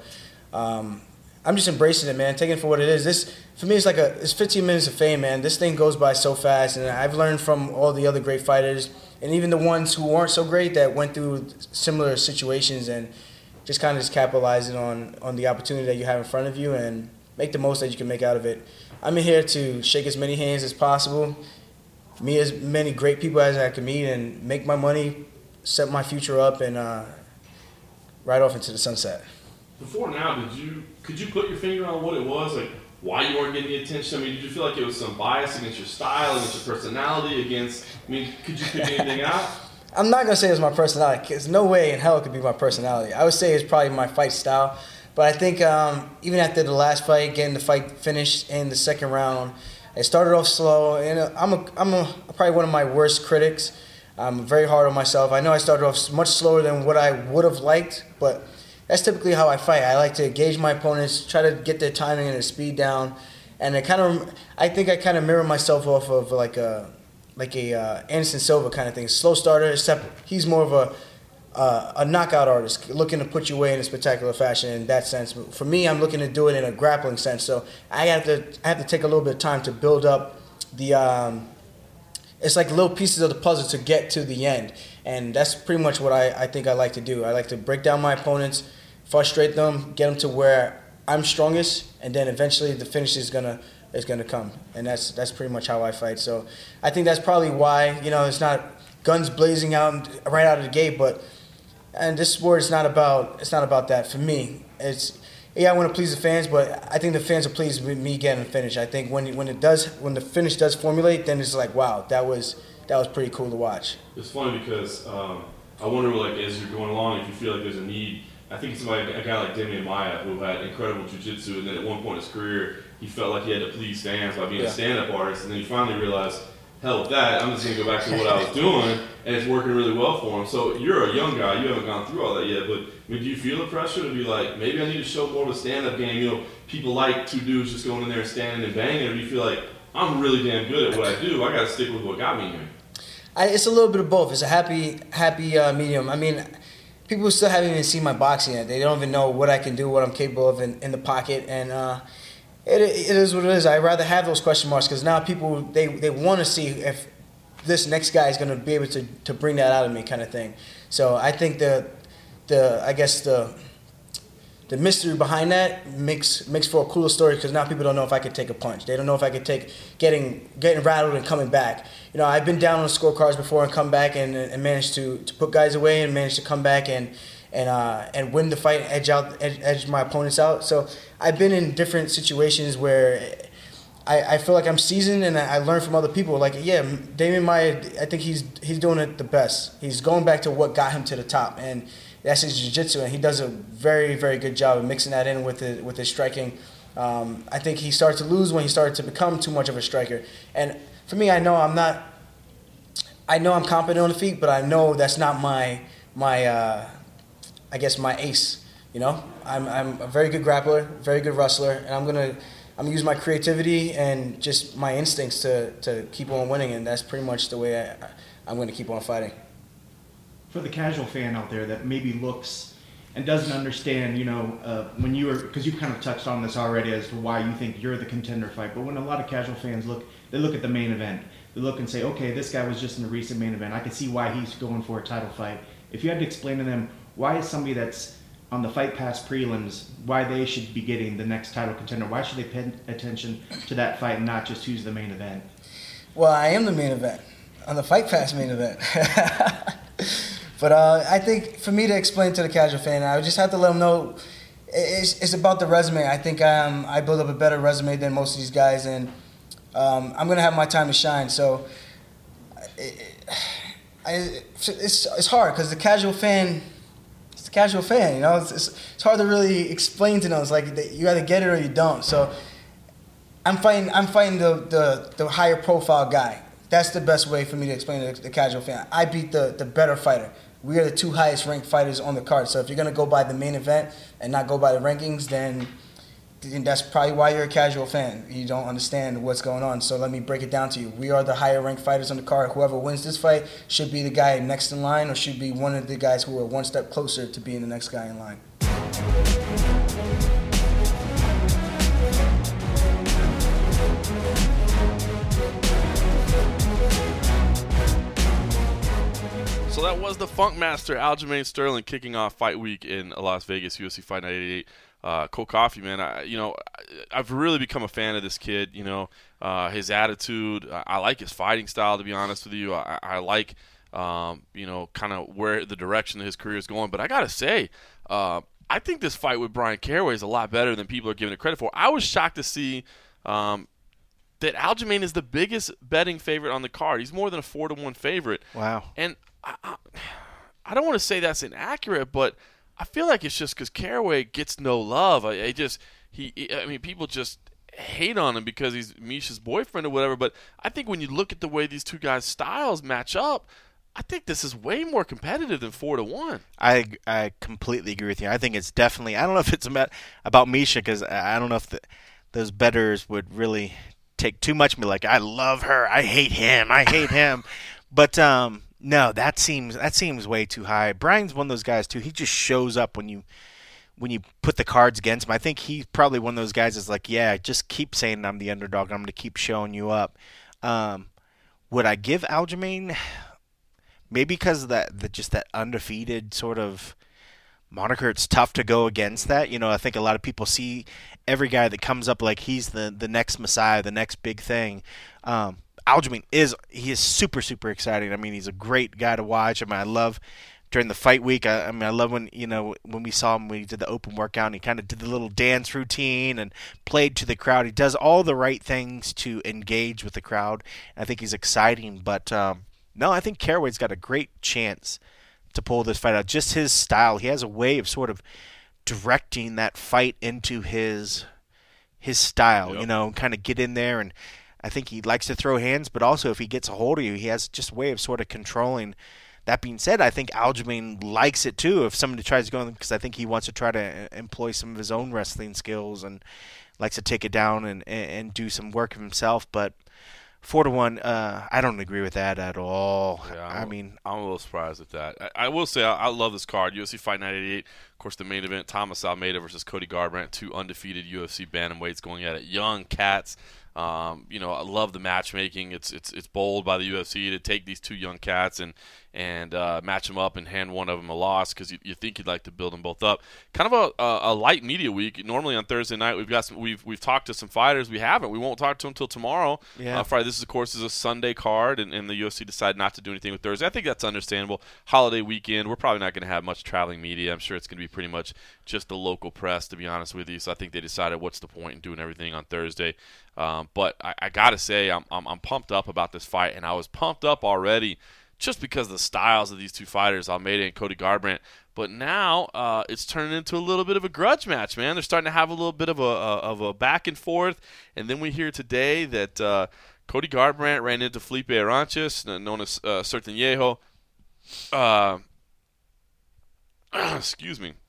Um, I'm just embracing it, man, taking it for what it is. This, for me, it's like a it's fifteen minutes of fame, man. This thing goes by so fast, and I've learned from all the other great fighters, and even the ones who weren't so great that went through similar situations, and just kind of just capitalizing on, on the opportunity that you have in front of you and make the most that you can make out of it. I'm in here to shake as many hands as possible, meet as many great people as I can meet, and make my money, set my future up, and uh, ride off into the sunset. Before now, did you could you put your finger on what it was, like why you weren't getting the attention? I mean, did you feel like it was some bias against your style, against your personality, against, I mean, could you pick anything out? I'm not going to say it's my personality, because no way in hell it could be my personality. I would say it's probably my fight style. But I think um, even after the last fight, getting the fight finished in the second round, I started off slow, and I'm a, I'm a, probably one of my worst critics. I'm very hard on myself. I know I started off much slower than what I would have liked, but that's typically how I fight. I like to gauge my opponents, try to get their timing and their speed down, and I kind of, I think I kind of mirror myself off of like a, like a uh, Anderson Silva kind of thing. Slow starter, except he's more of a, uh, a knockout artist, looking to put you away in a spectacular fashion. In that sense, but for me, I'm looking to do it in a grappling sense. So I have to, I have to take a little bit of time to build up the. Um, it's like little pieces of the puzzle to get to the end, and that's pretty much what I, I think I like to do. I like to break down my opponents, frustrate them, get them to where I'm strongest, and then eventually the finish is gonna is gonna come, and that's that's pretty much how I fight. So I think that's probably why, you know, it's not guns blazing out right out of the gate, but and this sport is not about it's not about that for me. It's yeah, I want to please the fans, but I think the fans are pleased with me getting the finish. I think when when it does when the finish does formulate, then it's like, wow, that was that was pretty cool to watch. It's funny because um, I wonder, like, as you're going along, if you feel like there's a need. I think it's somebody, a guy like Demian Maia, who had incredible jiu-jitsu, and then at one point in his career, he felt like he had to please fans by being yeah. a stand-up artist, and then he finally realized, hell with that, I'm just going to go back to what I was doing, and it's working really well for him. So you're a young guy, you haven't gone through all that yet, but I mean, do you feel the pressure to be like, maybe I need to show more of a stand-up game? You know, people like two dudes just going in there and standing and banging, or do you feel like, I'm really damn good at what I do, I got to stick with what got me here? I, it's a little bit of both. It's a happy, happy uh, medium. I mean, people still haven't even seen my boxing yet. They don't even know what I can do, what I'm capable of in, in the pocket, and uh, it, it is what it is. I'd rather have those question marks because now people, they, they want to see if this next guy is going to be able to, to bring that out of me kind of thing. So I think the, the I guess the the mystery behind that makes makes for a cooler story because now people don't know if I could take a punch. They don't know if I could take getting getting rattled and coming back. You know, I've been down on the scorecards before and come back and, and managed to, to put guys away and managed to come back and and uh, and win the fight, edge out, edge, edge my opponents out. So I've been in different situations where I, I feel like I'm seasoned and I learn from other people. Like, yeah, Demian Maia, I think he's he's doing it the best. He's going back to what got him to the top, and that's his jiu-jitsu, and he does a very, very good job of mixing that in with it, with his striking. Um, I think he started to lose when he started to become too much of a striker. And for me, I know I'm not. I know I'm competent on the feet, but I know that's not my my. Uh, I guess my ace. You know, I'm I'm a very good grappler, very good wrestler, and I'm gonna. I'm gonna use my creativity and just my instincts to, to keep on winning, and that's pretty much the way I, I'm gonna keep on fighting. For the casual fan out there that maybe looks and doesn't understand, you know, uh, when you were, because you kind of touched on this already as to why you think you're the contender fight, but when a lot of casual fans look, they look at the main event. They look and say, okay, this guy was just in the recent main event. I can see why he's going for a title fight. If you had to explain to them why is somebody that's on the Fight Pass prelims, why they should be getting the next title contender, why should they pay attention to that fight and not just who's the main event? Well, I am the main event. I'm the Fight Pass main event. But uh, I think for me to explain to the casual fan, I would just have to let them know it's, it's about the resume. I think um, I build up a better resume than most of these guys, and um, I'm going to have my time to shine. So it, I, it's, it's hard because the casual fan, it's the casual fan, you know? It's, it's, it's hard to really explain to them. It's like you either get it or you don't. So I'm fighting, I'm fighting the, the, the higher profile guy. That's the best way for me to explain to the, the casual fan. I beat the, the better fighter. We are the two highest ranked fighters on the card. So if you're going to go by the main event and not go by the rankings, then, then that's probably why you're a casual fan. You don't understand what's going on. So let me break it down to you. We are the higher ranked fighters on the card. Whoever wins this fight should be the guy next in line or should be one of the guys who are one step closer to being the next guy in line. So that was the Funk Master, Aljamain Sterling, kicking off Fight Week in Las Vegas, U F C Fight Night eighty-eight. Uh, Cole Coffey, man, I, you know, I, I've really become a fan of this kid. You know, uh, his attitude. I, I like his fighting style, to be honest with you. I, I like, um, you know, kind of where the direction of his career is going. But I gotta say, uh, I think this fight with Bryan Caraway is a lot better than people are giving it credit for. I was shocked to see um, that Aljamain is the biggest betting favorite on the card. He's more than a four to one favorite. Wow. And I, I, I don't want to say that's inaccurate, but I feel like it's just because Caraway gets no love. I, I just he, I mean, people just hate on him because he's Misha's boyfriend or whatever. But I think when you look at the way these two guys' styles match up, I think this is way more competitive than four to one. I I completely agree with you. I think it's definitely. I don't know if it's about about Misha because I don't know if the, those bettors would really take too much of me. Like I love her, I hate him, I hate him, but um. No, that seems that seems way too high. Brian's one of those guys too. He just shows up when you when you put the cards against him. I think he's probably one of those guys that's like, yeah, just keep saying I'm the underdog. I'm going to keep showing you up. Um, would I give Aljamain? Maybe because of that, the, just that undefeated sort of moniker. It's tough to go against that. You know, I think a lot of people see every guy that comes up like he's the the next Messiah, the next big thing. Um, Aljamain is he is super super exciting. I mean, he's a great guy to watch. I mean, I love during the fight week. I, I mean, I love when you know when we saw him when he did the open workout and he kind of did the little dance routine and played to the crowd. He does all the right things to engage with the crowd. I think he's exciting. But um, no, I think Caraway's got a great chance to pull this fight out. Just his style. He has a way of sort of directing that fight into his his style, Yep. you know, kind of get in there. And I think he likes to throw hands, but also if he gets a hold of you, he has just a way of sort of controlling. That being said, I think Aljamain likes it too if somebody tries to go in, because I think he wants to try to employ some of his own wrestling skills and likes to take it down and, and do some work of himself. But four to one, uh, I don't agree with that at all. Yeah, I I'm- mean, I'm a little surprised at that. I, I will say I, I love this card. U F C Fight Night eighty-eight. Of course, the main event: Thomas Almeida versus Cody Garbrandt, two undefeated U F C bantamweights going at it. Young cats. Um, you know, I love the matchmaking. It's it's it's bold by the U F C to take these two young cats and and uh, match them up and hand one of them a loss because you, you think you'd like to build them both up. Kind of a, a, a light media week. Normally on Thursday night we've got some, we've we've talked to some fighters. We haven't. We won't talk to them until tomorrow. Yeah. Uh, Friday. This is of course is a Sunday card, and, and the U F C decided not to do anything with Thursday. I think that's understandable. Holiday weekend. We're probably not going to have much traveling media. I'm sure it's going to be pretty much just the local press, to be honest with you. So I think they decided what's the point in doing everything on Thursday. Um, but I, I got to say, I'm, I'm I'm pumped up about this fight, and I was pumped up already just because of the styles of these two fighters, Almeida and Cody Garbrandt. But now uh, it's turning into a little bit of a grudge match, man. They're starting to have a little bit of a, a of a back and forth, and then we hear today that uh, Cody Garbrandt ran into Felipe Aranches, known as uh, Certinjejo. Uh, excuse me.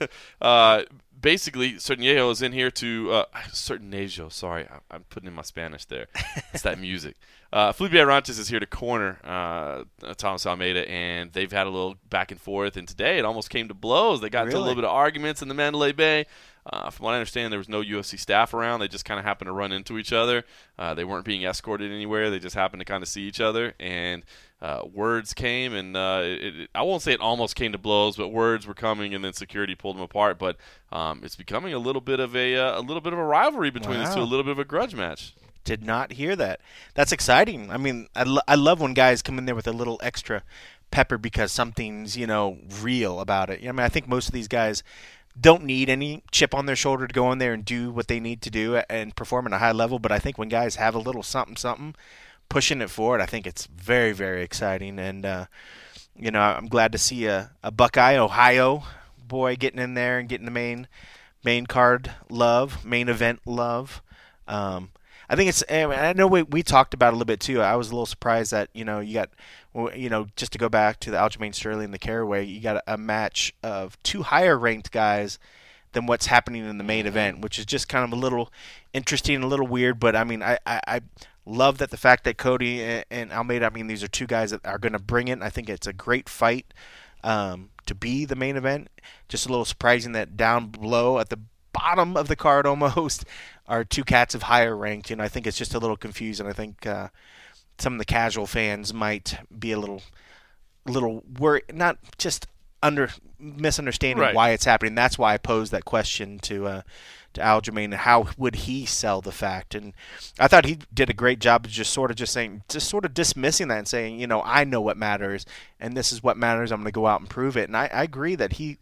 uh, basically, Certinjejo is in here to uh, Certinjejo. Sorry, I, I'm putting in my Spanish there. It's that music. Uh, Felipe Arantes is here to corner uh, Thomas Almeida, and they've had a little back and forth. And today, it almost came to blows. They got into a Really? little bit of arguments in the Mandalay Bay. Uh, from what I understand, there was no U F C staff around. They just kind of happened to run into each other. Uh, they weren't being escorted anywhere. They just happened to kind of see each other, and uh, words came. And uh, it, it, I won't say it almost came to blows, but words were coming, and then security pulled them apart. But um, it's becoming a little bit of a uh, a little bit of a rivalry between these two, a Wow. little bit of a grudge match. did not hear that. That's exciting. I mean, I, lo- I love when guys come in there with a little extra pepper because something's, you know, real about it. I mean, I think most of these guys don't need any chip on their shoulder to go in there and do what they need to do and perform at a high level. But I think when guys have a little something, something, pushing it forward, I think it's very, very exciting. And, uh, you know, I'm glad to see a, a Buckeye, Ohio boy getting in there and getting the main main card love, main event love. Um, I think it's, I know we, we talked about it a little bit too. I was a little surprised that, you know, you got, you know, just to go back to the Aljamain Sterling and the Caraway, you got a, a match of two higher ranked guys than what's happening in the main event, which is just kind of a little interesting, a little weird. But I mean, I, I, I love that the fact that Cody and, and Almeida, I mean, these are two guys that are going to bring it. I think it's a great fight um, to be the main event. Just a little surprising that down below at the bottom of the card almost are two cats of higher ranked. You know, I think it's just a little confusing. I think uh, some of the casual fans might be a little, little worried, not just under misunderstanding Right. why it's happening. That's why I posed that question to uh, to Aljamain. How would he sell the fact? And I thought he did a great job of just sort of just saying, just sort of dismissing that and saying, you know, I know what matters, and this is what matters. I'm going to go out and prove it. And I, I agree that he.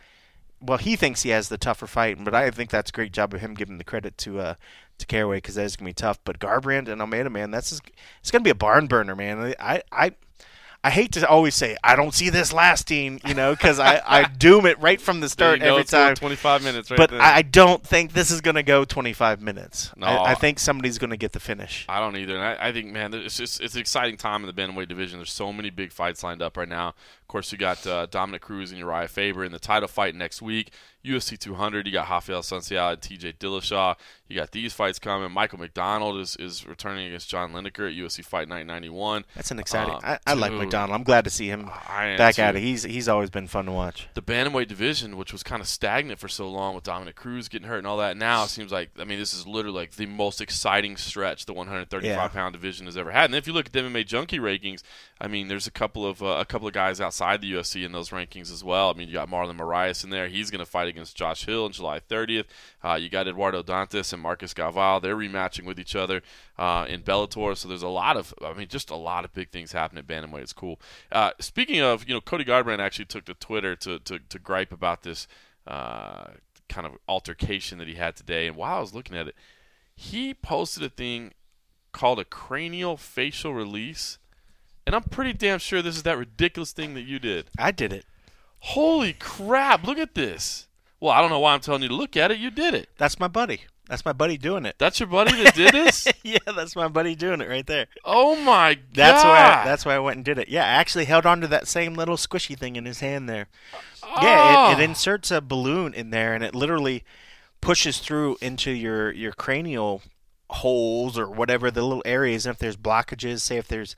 Well, he thinks he has the tougher fight, but I think that's a great job of him giving the credit to uh, to Caraway because that is going to be tough. But Garbrandt and Almeida, man, that's just, it's going to be a barn burner, man. I, I I hate to always say I don't see this lasting, you know, because I, I doom it right from the start There you go, every it's going time. twenty-five minutes right but there. I don't think this is going to go twenty-five minutes. No. I, I think somebody's going to get the finish. I don't either. And I, I think, man, it's just it's an exciting time in the bantamweight division. There's so many big fights lined up right now. Of course, you got uh, Dominic Cruz and Uriah Faber in the title fight next week. U F C two hundred, you got Rafael Suncial and T J Dillashaw. You got these fights coming. Michael McDonald is, is returning against John Lineker at U F C Fight Night ninety-one. That's an exciting. Uh, I, I like dude. McDonald. I'm glad to see him I am back too. at it. He's he's always been fun to watch. The bantamweight division, which was kind of stagnant for so long with Dominic Cruz getting hurt and all that, now it seems like, I mean, this is literally like the most exciting stretch the one thirty-five pound division has ever had. And if you look at the M M A Junkie rankings, I mean, there's a couple of uh, a couple of guys outside the U F C in those rankings as well. I mean, you got Marlon Moraes in there. He's going to fight against Josh Hill on July thirtieth. Uh, you got Eduardo Dantas and Marcus Galval. They're rematching with each other uh, in Bellator. So there's a lot of, I mean, just a lot of big things happening at bantamweight. It's cool. Uh, speaking of, you know, Cody Garbrandt actually took to Twitter to to, to gripe about this uh, kind of altercation that he had today. And while I was looking at it, he posted a thing called a cranial facial release. and I'm pretty damn sure this is that ridiculous thing that you did. I did it. Holy crap! Look at this. Well, I don't know why I'm telling you to look at it. You did it. That's my buddy. That's my buddy doing it. That's your buddy that did this? Yeah, that's my buddy doing it right there. Oh my god! That's why. I, that's why I went and did it. Yeah, I actually held on to that same little squishy thing in his hand there. Oh. Yeah, it, it inserts a balloon in there, and it literally pushes through into your your cranial holes or whatever the little areas. And if there's blockages, say if there's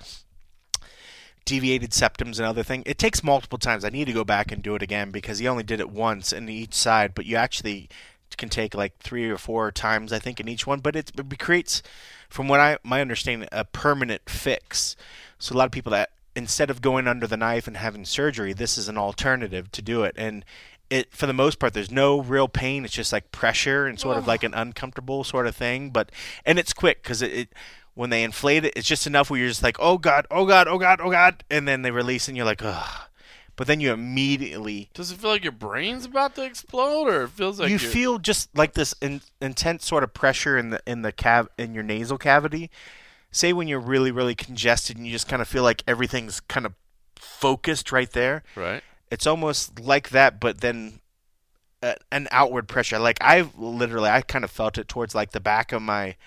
deviated septums and other things, it takes multiple times. I need to go back and do it again because he only did it once in each side, but you actually can take like three or four times, I think, in each one. But it, it creates, from what I my understanding, a permanent fix. So a lot of people that instead of going under the knife and having surgery, this is an alternative to do it. And it, for the most part, there's no real pain. It's just like pressure and sort of like an uncomfortable sort of thing. But and it's quick because it, it when they inflate it, it's just enough where you're just like, oh god, oh god, oh god, oh god, and then they release and you're like, ugh. But then you immediately... Does it feel like your brain's about to explode, or it feels like you you're... feel just like this in, intense sort of pressure in the in the cav in your nasal cavity. Say when you're really really congested and you just kind of feel like everything's kind of focused right there. Right. It's almost like that, but then uh, an outward pressure. Like I literally, I kind of felt it towards like the back of my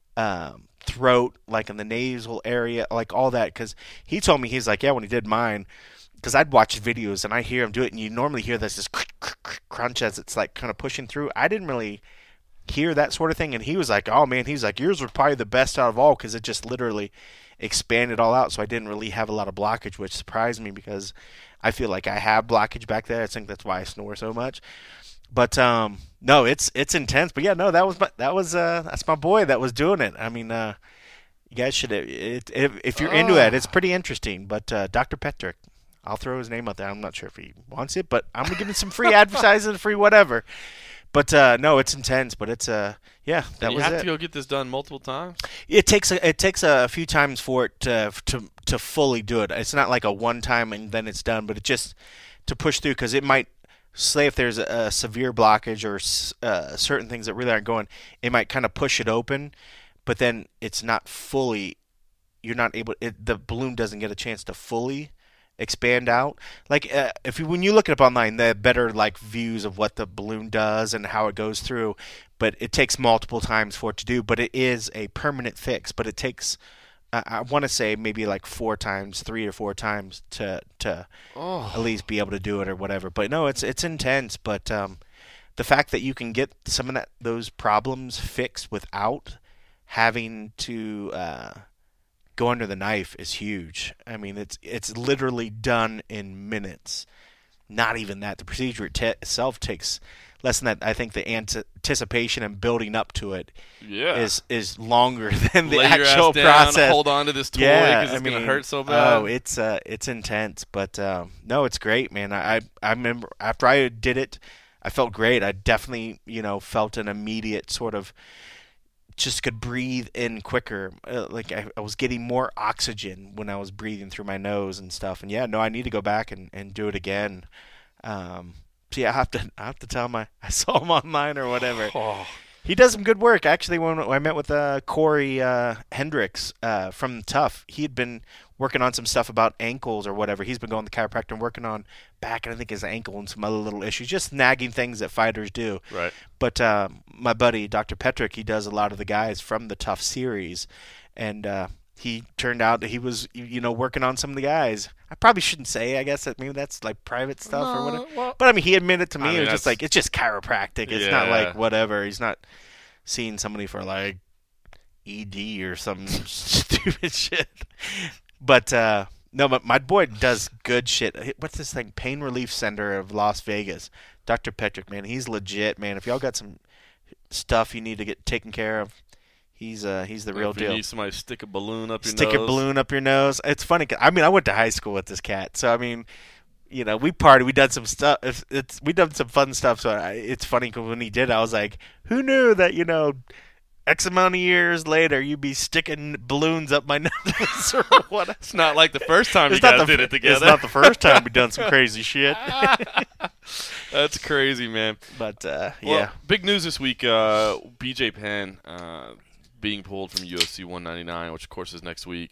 um, throat, like in the nasal area, like all that. Because he told me, he's like, yeah, when he did mine. Because I'd watch videos and I hear him do it, and you normally hear this this crunch as it's like kind of pushing through. I didn't really hear that sort of thing, and he was like, "Oh man," he's like, "Yours were probably the best out of all because it just literally expanded all out." So I didn't really have a lot of blockage, which surprised me because I feel like I have blockage back there. I think that's why I snore so much. But um, no, it's it's intense. But yeah, no, that was my, that was uh, that's my boy that was doing it. I mean, uh, you guys should it, it, if you're into it, it's pretty interesting. But uh, Doctor Petrick. I'll throw his name out there. I'm not sure if he wants it, but I'm going to give him some free advertising, free whatever. But, uh, no, it's intense, but it's, uh, yeah, that and you was have it. to go get this done multiple times? It takes a, it takes a few times for it to, to, to fully do it. It's not like a one time and then it's done, but it just to push through because it might, say if there's a, a severe blockage or uh, certain things that really aren't going, it might kind of push it open, but then it's not fully, you're not able, it, the balloon doesn't get a chance to fully expand out. Like uh, if you, when you look it up online, they have better like views of what the balloon does and how it goes through, but it takes multiple times for it to do. But it is a permanent fix. But it takes, uh, I want to say maybe like four times, three or four times to to oh. at least be able to do it or whatever. But no, it's it's intense. But um, the fact that you can get some of that those problems fixed without having to uh, go under the knife is huge. I mean, it's it's literally done in minutes. Not even that. The procedure itself takes less than that. I think the anticipation and building up to it yeah. is is longer than the Lay actual your ass down, process. Hold on to this toy yeah, because it's I mean, gonna hurt so bad. Oh, it's uh, it's intense, but um, no, it's great, man. I I remember after I did it, I felt great. I definitely you know felt an immediate sort of. Just could breathe in quicker. Uh, like I, I was getting more oxygen when I was breathing through my nose and stuff. And yeah, no, I need to go back and, and do it again. Um, so yeah, I have to I have to tell my I saw him online or whatever. Oh. He does some good work. Actually, when I met with uh, Corey uh, Hendricks uh, from Tough, he had been working on some stuff about ankles or whatever. He's been going to the chiropractor and working on back and I think his ankle and some other little issues, just nagging things that fighters do. Right. But uh, my buddy, Doctor Petrick, he does a lot of the guys from the Tough series, and uh, he turned out that he was, you know, working on some of the guys. I probably shouldn't say, I guess, that maybe that's like private stuff no, or whatever. Well, but I mean, he admitted to me, I mean, it was just like, it's just chiropractic. It's not Yeah. like whatever. He's not seeing somebody for like E D or some stupid shit. But, uh, no, but my boy does good shit. What's this thing? Pain Relief Center of Las Vegas. Doctor Petrick, man, he's legit, man. If y'all got some stuff you need to get taken care of, he's uh he's the real if deal. You need somebody to stick a balloon up your Stick nose. a balloon up your nose. It's funny. 'Cause, I mean, I went to high school with this cat, so I mean, you know, we partied. We done some stuff. It's, it's we done some fun stuff. So I, it's funny because when he did, I was like, who knew that you know. X amount of years later, you'd be sticking balloons up my nose or what? It's not like the first time It's you not guys the, did it together. It's not the first time we done some crazy shit. That's crazy, man. But uh, Well, yeah, big news this week. Uh, B J Penn uh, being pulled from U F C one ninety-nine, which of course is next week.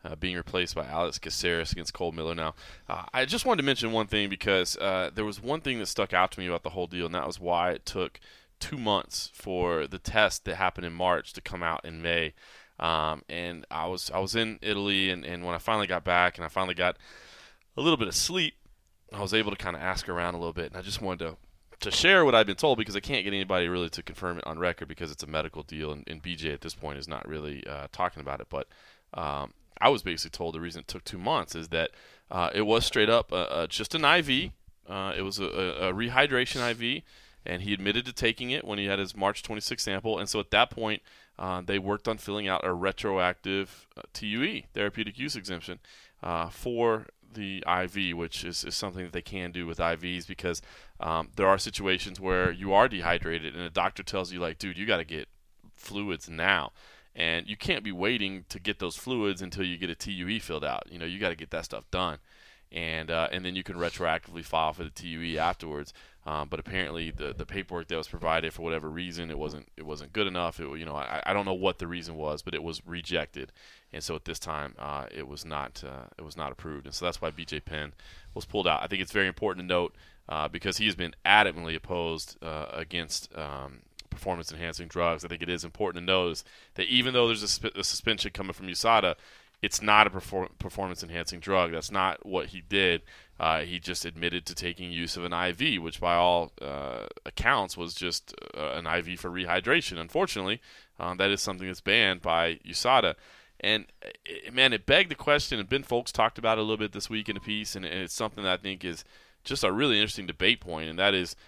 uh, being replaced by Alex Caceres against Cole Miller. Now, uh, I just wanted to mention one thing because uh, there was one thing that stuck out to me about the whole deal, and that was why it took two months for the test that happened in March to come out in May. Um, and I was I was in Italy, and, and when I finally got back and I finally got a little bit of sleep, I was able to kind of ask around a little bit, and I just wanted to to share what I've been told because I can't get anybody really to confirm it on record because it's a medical deal, and, and B J at this point is not really uh, talking about it. But um, I was basically told the reason it took two months is that uh, it was straight up uh, uh, just an I V. Uh, it was a, a, a rehydration I V, and he admitted to taking it when he had his March twenty-sixth sample. And so at that point, uh, they worked on filling out a retroactive uh, T U E, therapeutic use exemption, uh, for the I V, which is, is something that they can do with I Vs because um, there are situations where you are dehydrated and a doctor tells you, like, dude, you got to get fluids now. And you can't be waiting to get those fluids until you get a T U E filled out. You know, you got to get that stuff done. And uh, and then you can retroactively file for the T U E afterwards. Um, but apparently the, the paperwork that was provided, for whatever reason, it wasn't it wasn't good enough. It, you know, I, I don't know what the reason was, but it was rejected. And so at this time, uh, it was not uh, it was not approved. And so that's why B J Penn was pulled out. I think it's very important to note uh, because he has been adamantly opposed uh, against um, performance-enhancing drugs. I think it is important to notice that even though there's a, sp- a suspension coming from U S A D A, it's not a perform- performance-enhancing drug. That's not what he did. Uh, he just admitted to taking use of an I V, which by all uh, accounts was just uh, an I V for rehydration. Unfortunately, um, that is something that's banned by U S A D A. And, it, man, it begged the question, and Ben Folks talked about it a little bit this week in a piece, and, and it's something that I think is just a really interesting debate point, and that is,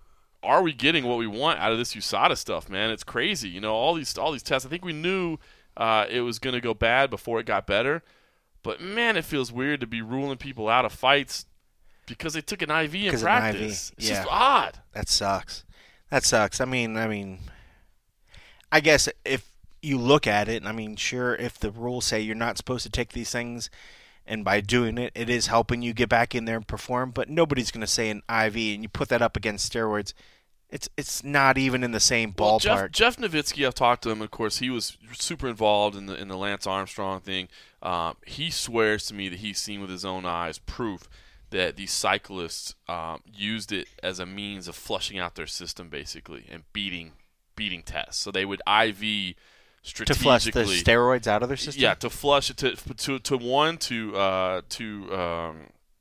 are we getting what we want out of this U S A D A stuff, man? It's crazy. You know, all these all these tests, I think we knew uh, it was going to go bad before it got better. But, man, it feels weird to be ruling people out of fights because they took an I V in Because practice. an I V. It's Yeah. just odd. That sucks. That sucks. I mean, I mean, I guess if you look at it, I mean, sure, if the rules say you're not supposed to take these things, and by doing it, it is helping you get back in there and perform, but nobody's going to say an I V, and you put that up against steroids, it's it's not even in the same Well, ballpark. Jeff, Jeff Nowitzki, I've talked to him. Of course, he was super involved in the in the Lance Armstrong thing. Um, he swears to me that he's seen with his own eyes proof that these cyclists um, used it as a means of flushing out their system, basically, and beating beating tests. So they would I V to strategically flush the steroids out of their system? Yeah, to flush it to to to one to uh, to um,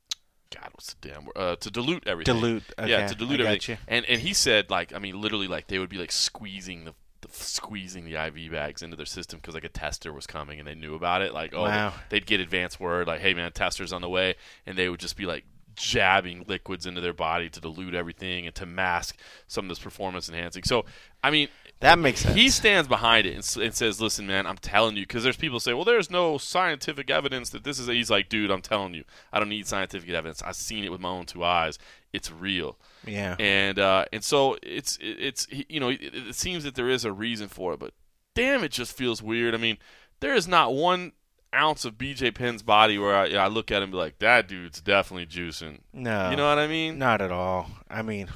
God, what's the damn word? Uh, to dilute everything. Dilute. Okay, yeah, to dilute I got everything. you. And and he said, like, I mean, literally, like they would be like squeezing the, the squeezing the I V bags into their system because like a tester was coming and they knew about it. Like, oh, Wow. they'd get advance word like, hey man, tester's on the way, and they would just be like jabbing liquids into their body to dilute everything and to mask some of this performance enhancing. So, I mean, That makes sense. he stands behind it and, s- and says, listen, man, I'm telling you, because there's people say, well, there's no scientific evidence that this is a, he's like, dude, I'm telling you, I don't need scientific evidence. I've seen it with my own two eyes. It's real. Yeah. And uh, and so it's, it, it's you know, it, it seems that there is a reason for it, but damn, it just feels weird. I mean, there is not one ounce of B J Penn's body where I, I look at him and be like, that dude's definitely juicing. No. You know what I mean? Not at all. I mean,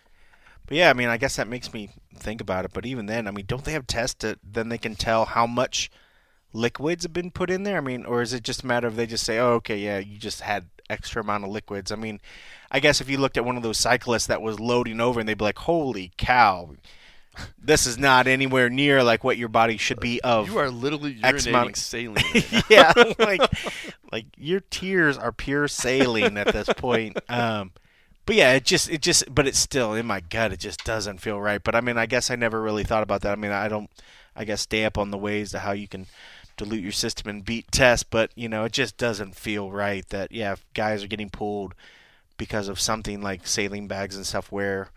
but yeah, I mean, I guess that makes me think about it. But even then, I mean, don't they have tests that then they can tell how much liquids have been put in there? I mean, or is it just a matter of they just say, oh, okay, yeah, you just had extra amount of liquids? I mean, I guess if you looked at one of those cyclists that was loading over and they'd be like, holy cow, this is not anywhere near like what your body should be of. You are literally X urinating amount- saline. right now. Yeah, like like your tears are pure saline at this point. Um, but yeah, it just it just but it's still in my gut. It just doesn't feel right. But I mean, I guess I never really thought about that. I mean, I don't. I guess stay up on the ways to how you can dilute your system and beat tests. But you know, it just doesn't feel right that yeah, if guys are getting pulled because of something like saline bags and stuff where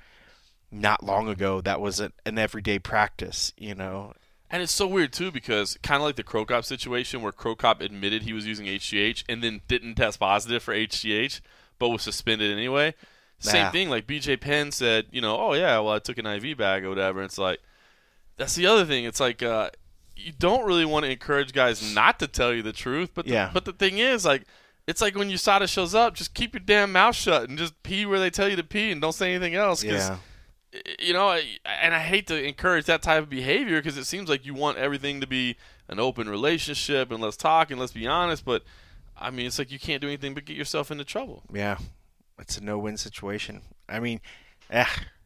not long ago that was an, an everyday practice. You know. And it's so weird, too, because kind of like the Krokop situation where Krokop admitted he was using H G H and then didn't test positive for H G H but was suspended anyway. Same Nah. thing, like B J Penn said, you know, oh, yeah, well, I took an I V bag or whatever. And it's like, that's the other thing. It's like uh, you don't really want to encourage guys not to tell you the truth. But the, Yeah. but the thing is, like, it's like when U S A D A shows up, just keep your damn mouth shut and just pee where they tell you to pee and don't say anything else. 'Cause Yeah. you know, I- and I hate to encourage that type of behavior because it seems like you want everything to be an open relationship and let's talk and let's be honest. But I mean, it's like you can't do anything but get yourself into trouble. Yeah, it's a no-win situation. I mean, eh,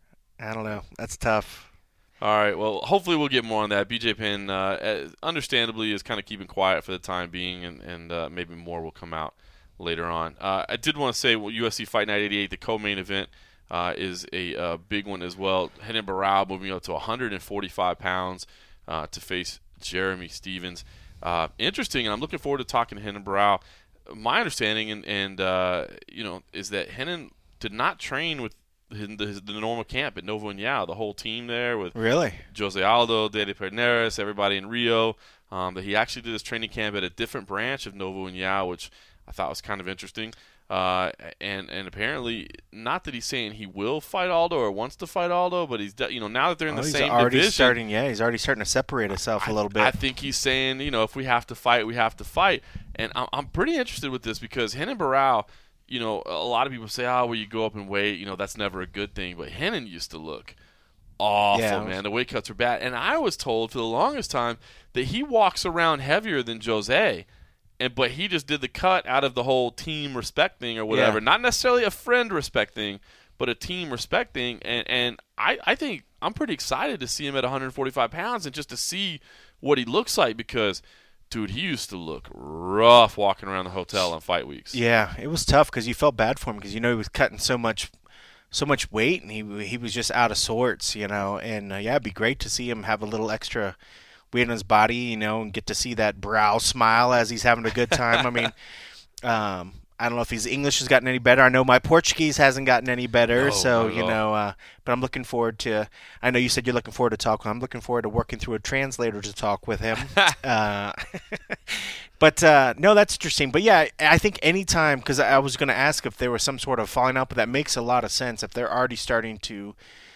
I don't know. That's tough. All right, well, hopefully we'll get more on that. B J Penn, uh, understandably, is kind of keeping quiet for the time being, and, and uh, maybe more will come out later on. Uh, I did want to say, well, U F C Fight Night eighty-eight, the co-main event, uh, is a uh, big one as well. Renan Barão moving up to one hundred forty-five pounds uh, to face Jeremy Stephens. Uh, interesting, and I'm looking forward to talking to Renan Barão. My understanding, and, and uh, you know, is that Renan did not train with The, the, the normal camp at Novo União, the whole team there with really Jose Aldo, Dede Pederneiras, everybody in Rio. Um, but he actually did his training camp at a different branch of Novo União, which I thought was kind of interesting. Uh, and and apparently, not that he's saying he will fight Aldo or wants to fight Aldo, but he's de- you know now that they're in oh, the he's same already division, starting. Yeah, he's already starting to separate himself I, a little bit. I think he's saying, you know, if we have to fight, we have to fight. And I'm, I'm pretty interested with this because Renan Barão, you know, a lot of people say, oh, well, you go up and weight, you know, that's never a good thing. But Renan used to look awful, yeah, was... man. The weight cuts were bad. And I was told for the longest time that he walks around heavier than Jose, and but he just did the cut out of the whole team respect thing or whatever. Yeah. Not necessarily a friend respect thing, but a team respect thing. And, and I, I think I'm pretty excited to see him at one hundred forty-five pounds and just to see what he looks like because – dude, he used to look rough walking around the hotel on fight weeks. Yeah, it was tough because you felt bad for him because you know he was cutting so much, so much weight, and he he was just out of sorts, you know. And uh, yeah, it'd be great to see him have a little extra weight on his body, you know, and get to see that brow smile as he's having a good time. I mean, um, I don't know if his English has gotten any better. I know my Portuguese hasn't gotten any better, no, so you know. Uh, but I'm looking forward to. I know you said you're looking forward to talk. I'm looking forward to working through a translator to talk with him. uh, but uh, no, that's interesting. But yeah, I think anytime because I was going to ask if there was some sort of falling out, but that makes a lot of sense if they're already starting to,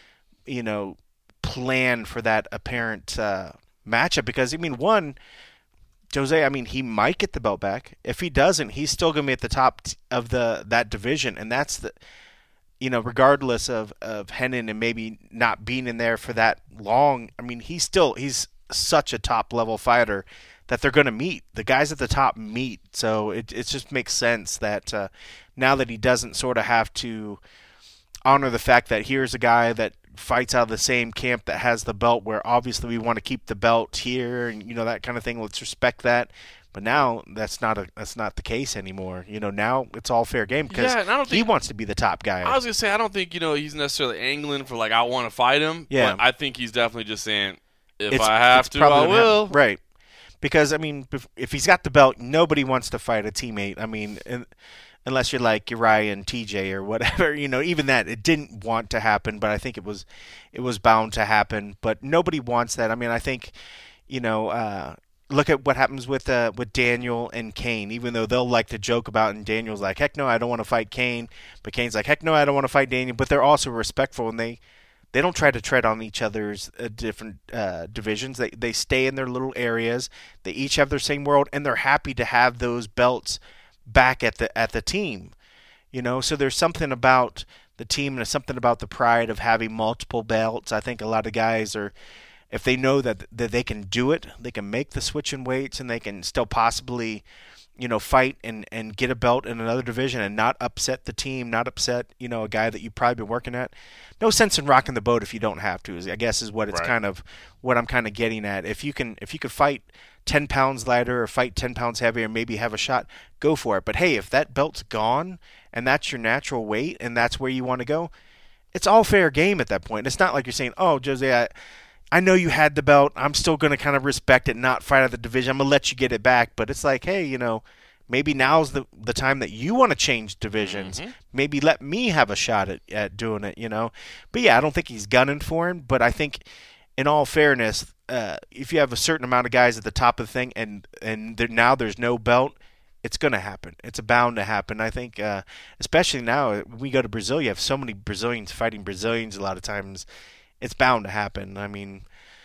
you know, plan for that apparent uh, matchup. Because I mean, one. Jose, I mean, he might get the belt back. If he doesn't, he's still going to be at the top of the that division, and that's the, you know, regardless of of Renan and maybe not being in there for that long. I mean, he's still he's such a top level fighter that they're going to meet. The guys at the top meet, so it it just makes sense that uh, now that he doesn't sort of have to honor the fact that here's a guy that fights out of the same camp that has the belt where obviously we want to keep the belt here and you know that kind of thing. Let's respect that. But now that's not a that's not the case anymore. You know, now it's all fair game because yeah, and I don't he think, wants to be the top guy. I was gonna say I don't think you know he's necessarily angling for like I want to fight him. Yeah, but I think he's definitely just saying if it's, I have to, I will. Happen. Right? Because I mean, if he's got the belt, nobody wants to fight a teammate. I mean. And, Unless you're like Uriah and T J or whatever, you know, even that it didn't want to happen, but I think it was, it was bound to happen. But nobody wants that. I mean, I think, you know, uh, look at what happens with uh, with Daniel and Cain. Even though they'll like to joke about, it, and Daniel's like, heck no, I don't want to fight Cain, but Cain's like, heck no, I don't want to fight Daniel. But they're also respectful, and they, they don't try to tread on each other's uh, different uh, divisions. They they stay in their little areas. They each have their same world, and they're happy to have those belts back at the at the team, you know. So there's something about the team and there's something about the pride of having multiple belts. I think a lot of guys are, if they know that that they can do it, they can make the switch in weights and they can still possibly, you know, fight and, and get a belt in another division and not upset the team, not upset, you know, a guy that you've probably been working at. No sense in rocking the boat if you don't have to, I guess is what it's right. kind of what I'm kind of getting at. If you can if you could fight ten pounds lighter or fight ten pounds heavier and maybe have a shot, go for it. But hey, if that belt's gone and that's your natural weight and that's where you want to go, it's all fair game at that point. It's not like you're saying, oh, Jose, I, I know you had the belt. I'm still going to kind of respect it, not fight out of the division. I'm going to let you get it back. But it's like, hey, you know, maybe now's the the time that you want to change divisions. Mm-hmm. Maybe let me have a shot at, at doing it, you know. But, yeah, I don't think he's gunning for him. But I think in all fairness, uh, if you have a certain amount of guys at the top of the thing and, and there, now there's no belt, it's going to happen. It's bound to happen. I think, uh, especially now, when we go to Brazil, you have so many Brazilians fighting Brazilians a lot of times. It's bound to happen. I mean,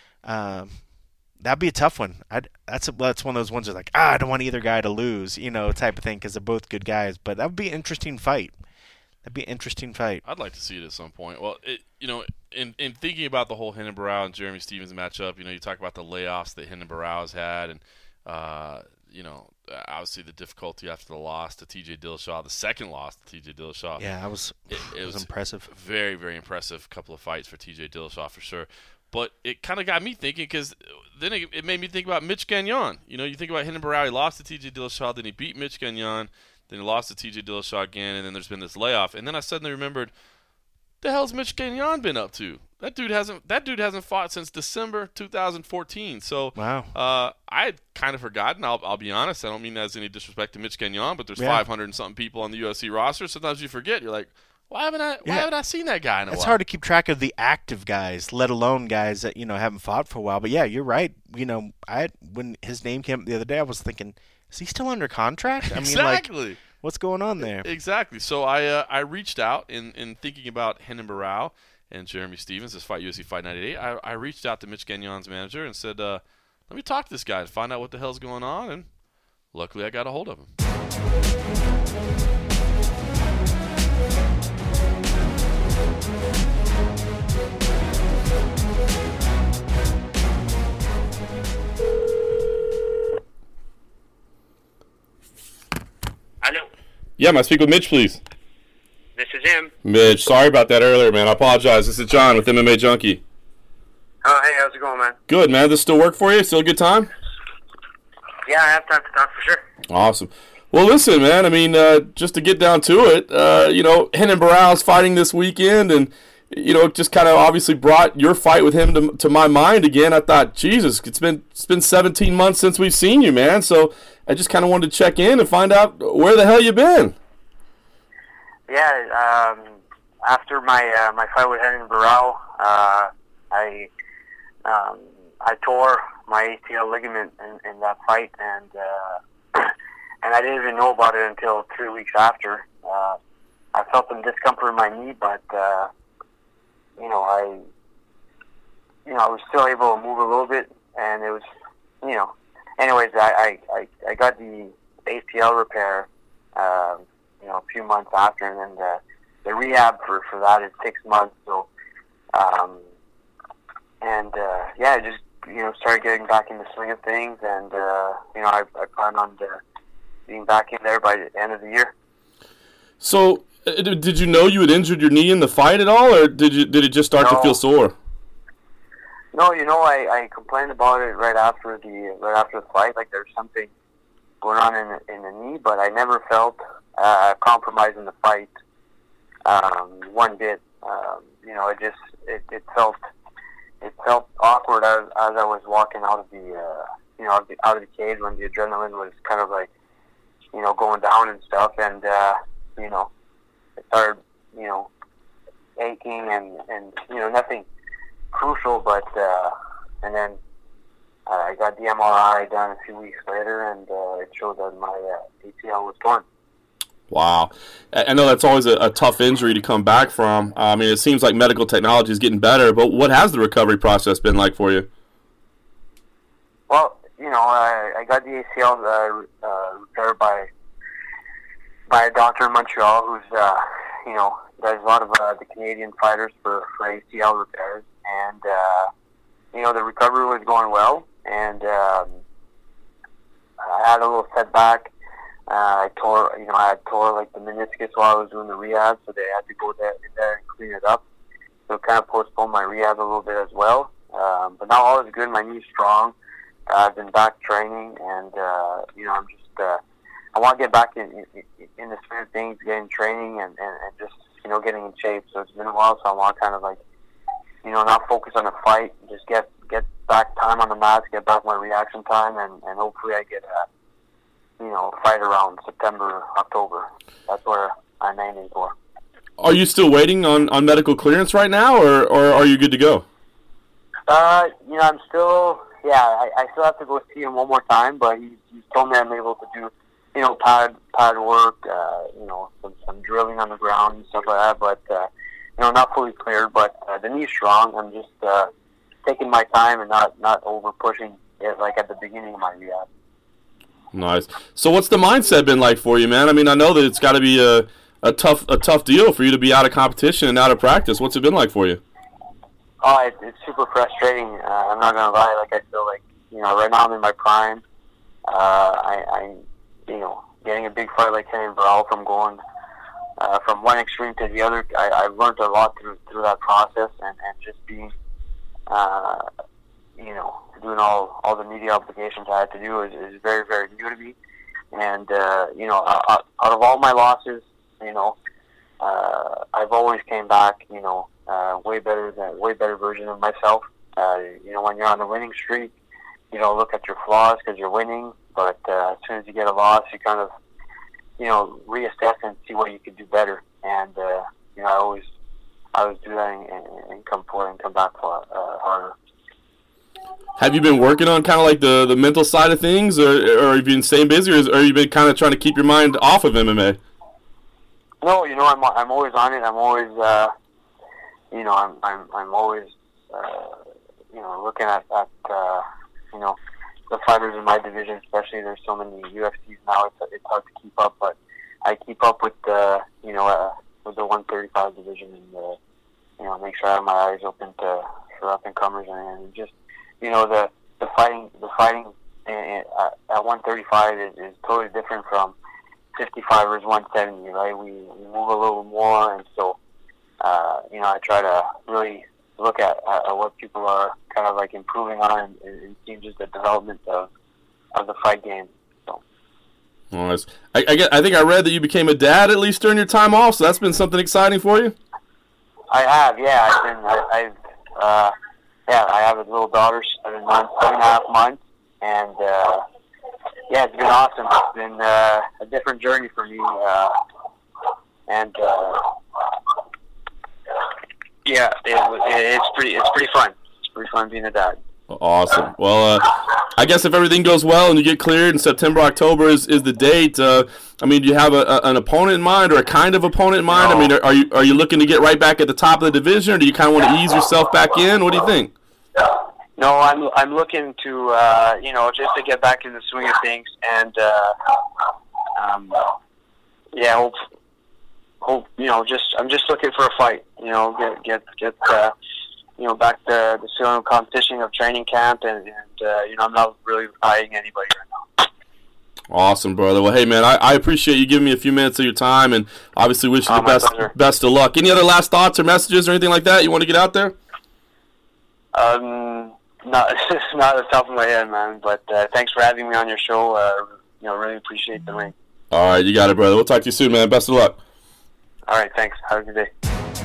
um, that'd be a tough one. I'd, that's a, that's one of those ones that's like, ah, I don't want either guy to lose, you know, type of thing, because they're both good guys. But that would be an interesting fight. That'd be an interesting fight. I'd like to see it at some point. Well, it, you know, in in thinking about the whole Renan Barão and Jeremy Stephens matchup, you know, you talk about the layoffs that Renan Barão has had, and uh, you know, obviously the difficulty after the loss to T J Dillashaw, the second loss to T J Dillashaw. Yeah, I was. It, it, it was, was impressive. Very, very impressive couple of fights for T J Dillashaw for sure. But it kind of got me thinking, because then it, it made me think about Mitch Gagnon. You know, you think about Renan Barão, he lost to T J Dillashaw, then he beat Mitch Gagnon, then he lost to T J Dillashaw again, and then there's been this layoff. And then I suddenly remembered, the hell's Mitch Gagnon been up to? That dude hasn't that dude hasn't fought since December two thousand fourteen. So wow. uh, I had kind of forgotten. I'll, I'll be honest. I don't mean that as any disrespect to Mitch Gagnon, but there's yeah. five hundred and something people on the U F C roster. Sometimes you forget. You're like, why haven't I? Why yeah. haven't I seen that guy in a it's while? It's hard to keep track of the active guys, let alone guys that you know haven't fought for a while. But yeah, you're right. You know, I when his name came up the other day, I was thinking, is he still under contract? I mean, exactly. Like, what's going on there? Exactly. So I uh, I reached out in, in thinking about Renan Barão and Jeremy Stephens, this fight U F C Fight Night eighty-eight. I, I reached out to Mitch Gagnon's manager and said, uh, let me talk to this guy and find out what the hell's going on. And luckily I got a hold of him. Hello. Yeah, may I speak with Mitch, please? This is him. Mitch, sorry about that earlier, man. I apologize. This is John with M M A Junkie. Oh, hey, how's it going, man? Good, man. Does this still work for you? Still a good time? Yeah, I have time to talk for sure. Awesome. Well, listen, man. I mean, uh, just to get down to it, uh, you know, Renan Barão's fighting this weekend, and you know, just kind of obviously brought your fight with him to, to my mind again. I thought, Jesus, it's been it's been seventeen months since we've seen you, man. So I just kind of wanted to check in and find out where the hell you been. Yeah, um, after my uh, my fight with Renan Barão, uh, I um, I tore my A C L ligament in, in that fight, and uh, and I didn't even know about it until three weeks after. Uh, I felt some discomfort in my knee, but uh, you know, I you know I was still able to move a little bit, and it was you know. Anyways, I I, I got the A C L repair. Uh, you know, a few months after, and then the, the rehab for, for that is six months. So, um, and, uh, yeah, I just, you know, started getting back in the swing of things, and, uh, you know, I, I plan on uh, being back in there by the end of the year. So, uh, did you know you had injured your knee in the fight at all, or did you did it just start no. to feel sore? No, you know, I, I complained about it right after the right after the fight, like there's something going on in the, in the knee, but I never felt uh, compromise in the fight um, one bit. Um, you know, it just it, it felt it felt awkward as, as I was walking out of the uh, you know out of the, out of the cage when the adrenaline was kind of like you know going down and stuff, and uh, you know it started you know aching and and you know nothing crucial, but uh, and then. Uh, I got the M R I done a few weeks later, and uh, it showed that my uh, A C L was torn. Wow. I know that's always a, a tough injury to come back from. Uh, I mean, it seems like medical technology is getting better, but what has the recovery process been like for you? Well, you know, I, I got the A C L uh, uh, repaired by by a doctor in Montreal who's, uh, you know, does a lot of uh, the Canadian fighters for, for A C L repairs, and, uh, you know, the recovery was going well. And um, I had a little setback. Uh, I tore, you know, I had tore like the meniscus while I was doing the rehab, so they had to go there, in there and clean it up. So it kind of postponed my rehab a little bit as well. Um, but now all is good. My knee's strong. Uh, I've been back training, and uh, you know, I'm just, uh, I want to get back in, in, in the swing of things, getting training, and, and, and just, you know, getting in shape. So it's been a while, so I want to kind of like, you know, not focus on the fight, just get get back time on the mats, get back my reaction time, and, and hopefully I get a, you know, fight around September, October. That's where I'm aiming for. Are you still waiting on, on medical clearance right now, or, or are you good to go? Uh, you know, I'm still, yeah, I, I still have to go see him one more time, but he's, he's told me I'm able to do, you know, pad pad work, uh, you know, some, some drilling on the ground and stuff like that, but, uh, you know, not fully cleared, but uh, the knee's strong. I'm just uh, taking my time and not, not over pushing it like at the beginning of my rehab. Nice. So what's the mindset been like for you, man? I mean, I know that it's got to be a, a tough a tough deal for you to be out of competition and out of practice. What's it been like for you? Oh, it, it's super frustrating. Uh, I'm not gonna lie. Like I feel like you know right now I'm in my prime. Uh, I, I you know getting a big fight like Kenny Burrell from going uh, from one extreme to the other. I, I've learned a lot through through that process and, and just being uh, you know doing all all the media obligations I had to do is, is very very new to me. And uh, you know out, out of all my losses, you know uh, I've always came back. You know. Uh, way better than way better version of myself. Uh, you know, when you're on a winning streak, you don't look at your flaws because you're winning. But uh, as soon as you get a loss, you kind of, you know, reassess and see what you could do better. And uh, you know, I always, I always do that and, and, and come forward and come back for uh, harder. Have you been working on kind of like the, the mental side of things, or or have you been staying busy, or, is, or have you been kind of trying to keep your mind off of M M A? No, you know, I'm I'm always on it. I'm always. Uh, You know, I'm I'm I'm always uh, you know looking at, at uh, you know the fighters in my division, especially. There's so many U F Cs now; it's it's hard to keep up. But I keep up with the you know uh, with the one thirty-five division, and uh, you know make sure I have my eyes open to for up and comers, and, and just you know the the fighting the fighting at, at one thirty-five is, is totally different from fifty-five versus one seventy. Right? We we move a little more, and so. Uh, you know, I try to really look at, at what people are kind of like improving on and, and seeing just the development of of the fight game. So, nice. I, I, get, I think I read that you became a dad at least during your time off, so that's been something exciting for you. I have, yeah. I've been, I, I've, uh, yeah, I have a little daughter, seven months, seven and a half months, and uh, yeah, it's been awesome. It's been uh, a different journey for me, uh, and. Uh, Yeah, it, it's pretty. It's pretty fun. It's pretty fun being a dad. Awesome. Well, uh, I guess if everything goes well and you get cleared in September, October is, is the date. Uh, I mean, do you have a, a, an opponent in mind or a kind of opponent in mind? No. I mean, are, are you are you looking to get right back at the top of the division, or do you kind of want to ease yourself back in? What do you think? No, I'm I'm looking to uh, you know just to get back in the swing of things, and uh, um, yeah, hope. Hope, you know, just I'm just looking for a fight. You know, get get get uh, you know back to the still competition of training camp, and, and uh, you know I'm not really eyeing anybody right now. Awesome, brother. Well, hey man, I, I appreciate you giving me a few minutes of your time, and obviously wish you oh, the best pleasure. best of luck. Any other last thoughts or messages or anything like that you want to get out there? Um, not not at the top of my head, man. But uh, thanks for having me on your show. Uh, you know, really appreciate the ring. All right, you got it, brother. We'll talk to you soon, man. Best of luck. All right, thanks. Have a good day.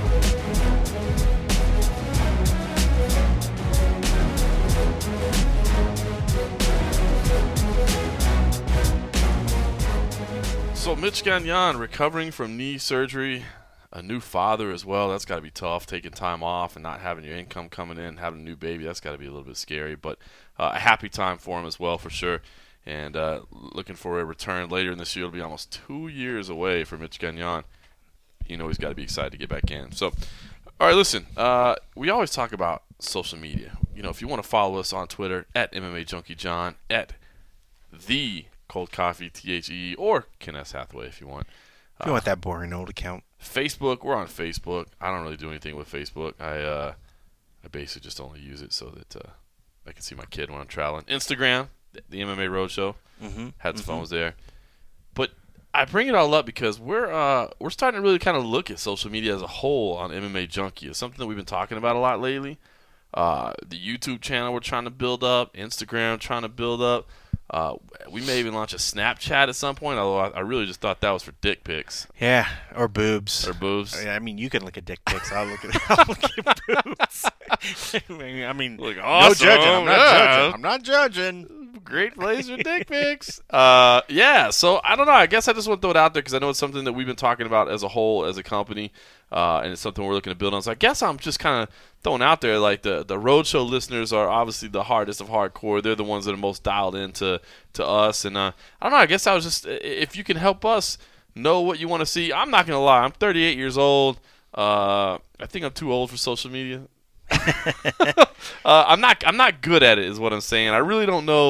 So Mitch Gagnon recovering from knee surgery, a new father as well. That's got to be tough, taking time off and not having your income coming in, having a new baby. That's got to be a little bit scary, but uh, a happy time for him as well for sure. And uh, looking for a return later in this year. It'll be almost two years away for Mitch Gagnon. You know he's got to be excited to get back in. So, all right, listen. Uh, we always talk about social media. You know, if you want to follow us on Twitter, at M M A Junkie John, at The Cold Coffee, T H E, or Ken S. Hathaway if you want. If you uh, want that boring old account. Facebook, we're on Facebook. I don't really do anything with Facebook. I uh, I basically just only use it so that uh, I can see my kid when I'm traveling. Instagram, the M M A Roadshow, mm-hmm. had some mm-hmm. phones there. But I bring it all up because we're uh, we're starting to really kind of look at social media as a whole on M M A Junkie. It's something that we've been talking about a lot lately. Uh, the YouTube channel we're trying to build up, Instagram trying to build up. Uh, we may even launch a Snapchat at some point, although I, I really just thought that was for dick pics. Yeah, or boobs. Or boobs. I mean, you can look at dick pics. I'll look at, I'll look at boobs. I mean, look no awesome. judging. I'm not yeah. judging. I'm not judging. Great place for dick pics. Uh, yeah, so I don't know. I guess I just want to throw it out there because I know it's something that we've been talking about as a whole, as a company, uh, and it's something we're looking to build on. So I guess I'm just kind of throwing out there, like the, the Roadshow listeners are obviously the hardest of hardcore. They're the ones that are most dialed into to us. And uh, I don't know. I guess I was just, if you can help us know what you want to see. I'm not going to lie. I'm thirty-eight years old. Uh, I think I'm too old for social media. uh, I'm not I'm not good at it is what I'm saying. I really don't know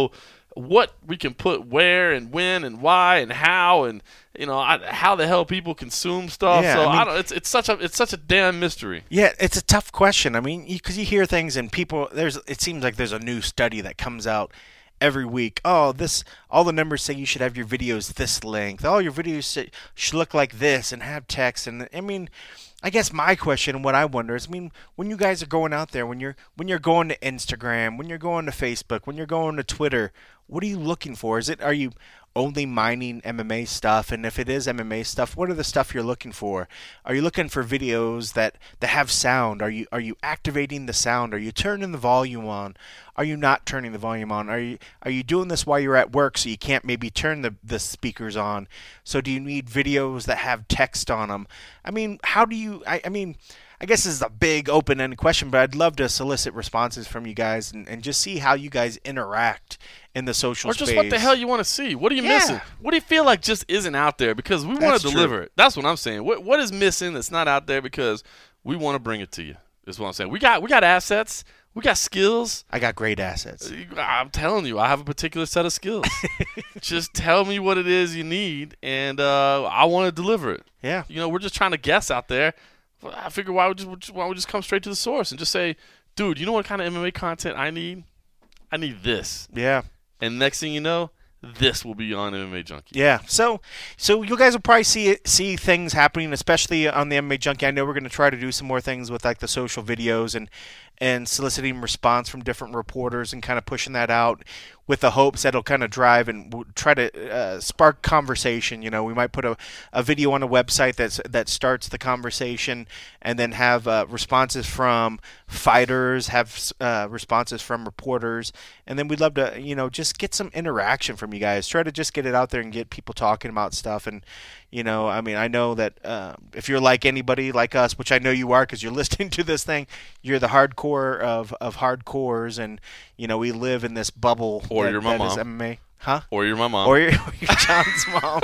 what we can put where and when and why and how and you know I, how the hell people consume stuff. Yeah, so I mean- I don't. It's it's such a it's such a damn mystery. Yeah, it's a tough question. I mean, because you, you hear things and people, there's. It seems like there's a new study that comes out every week. Oh, this, all the numbers say you should have your videos this length. All your videos say, should look like this and have text. And I mean, I guess my question and what I wonder is, I mean, when you guys are going out there, when you're when you're going to Instagram, when you're going to Facebook, when you're going to Twitter, what are you looking for? Is it, are you only mining M M A stuff? And if it is M M A stuff, what are the stuff you're looking for? Are you looking for videos that, that have sound? Are you are you activating the sound? Are you turning the volume on? Are you not turning the volume on? Are you are you doing this while you're at work so you can't maybe turn the, the speakers on? So do you need videos that have text on them? I mean, how do you I, I mean I guess this is a big open-ended question, but I'd love to solicit responses from you guys and, and just see how you guys interact in the social Or space. just what the hell you want to see. What are you Yeah. missing? What do you feel like just isn't out there because we want That's to true. deliver it? That's what I'm saying. What what is missing that's not out there because we want to bring it to you? Is what I'm saying. We got we got assets. We got skills. I got great assets. I'm telling you, I have a particular set of skills. Just tell me what it is you need, and uh, I want to deliver it. Yeah. You know, we're just trying to guess out there. I figure why would just why would we just come straight to the source and just say, dude, you know what kind of M M A content I need? I need this. Yeah. And next thing you know, this will be on M M A Junkie. Yeah. So so you guys will probably see it, see things happening, especially on the M M A Junkie. I know we're going to try to do some more things with like the social videos and and soliciting response from different reporters and kind of pushing that out with the hopes that it'll kind of drive and w- try to uh, spark conversation. You know, we might put a, a video on a website that's that starts the conversation, and then have uh, responses from fighters, have uh, responses from reporters, and then we'd love to, you know, just get some interaction from you guys. Try to just get it out there and get people talking about stuff. And you know, I mean, I know that uh, if you're like anybody like us, which I know you are because you're listening to this thing, you're the hardcore of, of hardcores, and you know, we live in this bubble. Or that, you're my that is mom. M M A. Huh? Or you're my mom. Or you're, or you're John's mom.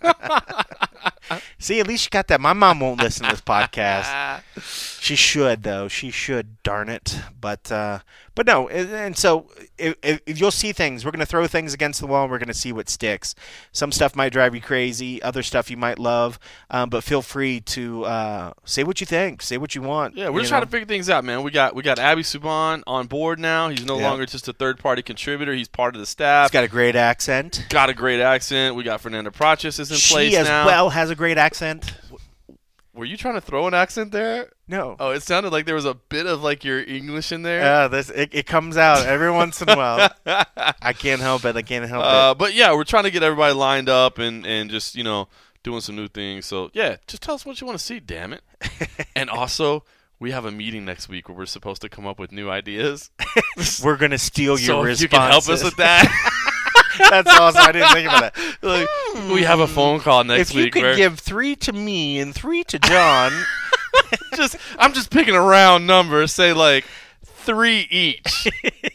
See, at least you got that. My mom won't listen to this podcast. She should, though. She should, darn it. But uh, but no, and, and so if, if you'll see things. We're going to throw things against the wall, and we're going to see what sticks. Some stuff might drive you crazy. Other stuff you might love. Um, but feel free to uh, say what you think. Say what you want. Yeah, we're just you know? trying to figure things out, man. We got we got Abby Subban on board now. He's no Yeah. longer just a third-party contributor. He's part of the staff. He's got a great accent. Got a great accent. We got Fernanda Prachis is in place She as now. well has a great accent. Were you trying to throw an accent there? No. Oh, it sounded like there was a bit of like your English in there. Yeah, this it, it comes out every once in a while. I can't help it. I can't help Uh, it. but yeah, we're trying to get everybody lined up and, and just, you know, doing some new things. So yeah, just tell us what you want to see, damn it. And also, we have a meeting next week where we're supposed to come up with new ideas. We're gonna steal so your if you can help us responses. with that. That's awesome. I didn't think about that. Like, we have a phone call next If you week could where give three to me and three to John, just I'm just picking a round number, say like three each,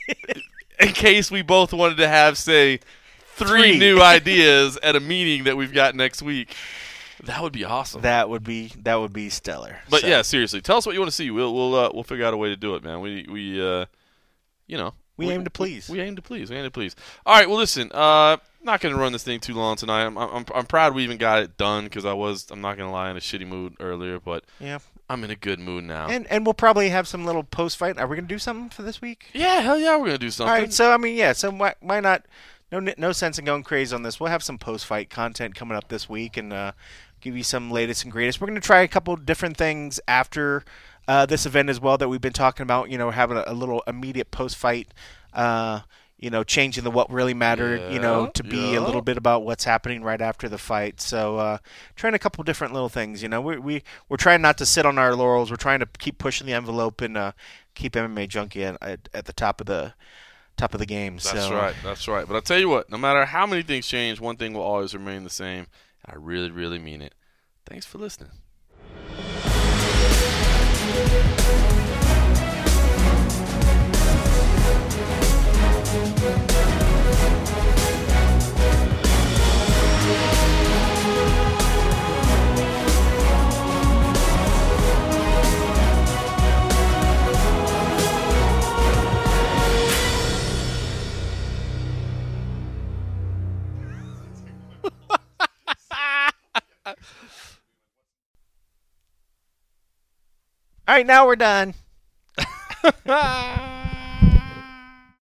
in case we both wanted to have say three, Three. new ideas at a meeting that we've got next week. That would be awesome. that would be that would be stellar. but So, yeah, seriously, tell us what you want to see. We'll we'll uh, we'll figure out a way to do it, man. We we uh, you know. We aim to please. We, we aim to please. We aim to please. All right. Well, listen. Uh, not going to run this thing too long tonight. I'm I'm, I'm proud we even got it done because I was. I'm not going to lie, in a shitty mood earlier, but yeah, I'm in a good mood now. and and we'll probably have some little post fight. Are we gonna do something for this week? yeah, hell yeah, we're going to do something. All right. So I mean, yeah. So why why not? No no sense in going crazy on this. We'll have some post fight content coming up this week and uh, give you some latest and greatest. We're gonna try a couple different things after uh, this event as well that we've been talking about. You know, having a, a little immediate post fight. Uh, you know, changing the what really mattered, you know, Yeah, to be yeah. a little bit about what's happening right after the fight. So, uh, trying a couple different little things, you know, we, we, we're trying not to sit on our laurels. We're trying to keep pushing the envelope and, uh, keep M M A Junkie at, at, at the top of the, top of the game. That's so, right. That's right. But I'll tell you what, no matter how many things change, one thing will always remain the same. I really, really mean it. Thanks for listening. All right, now we're done.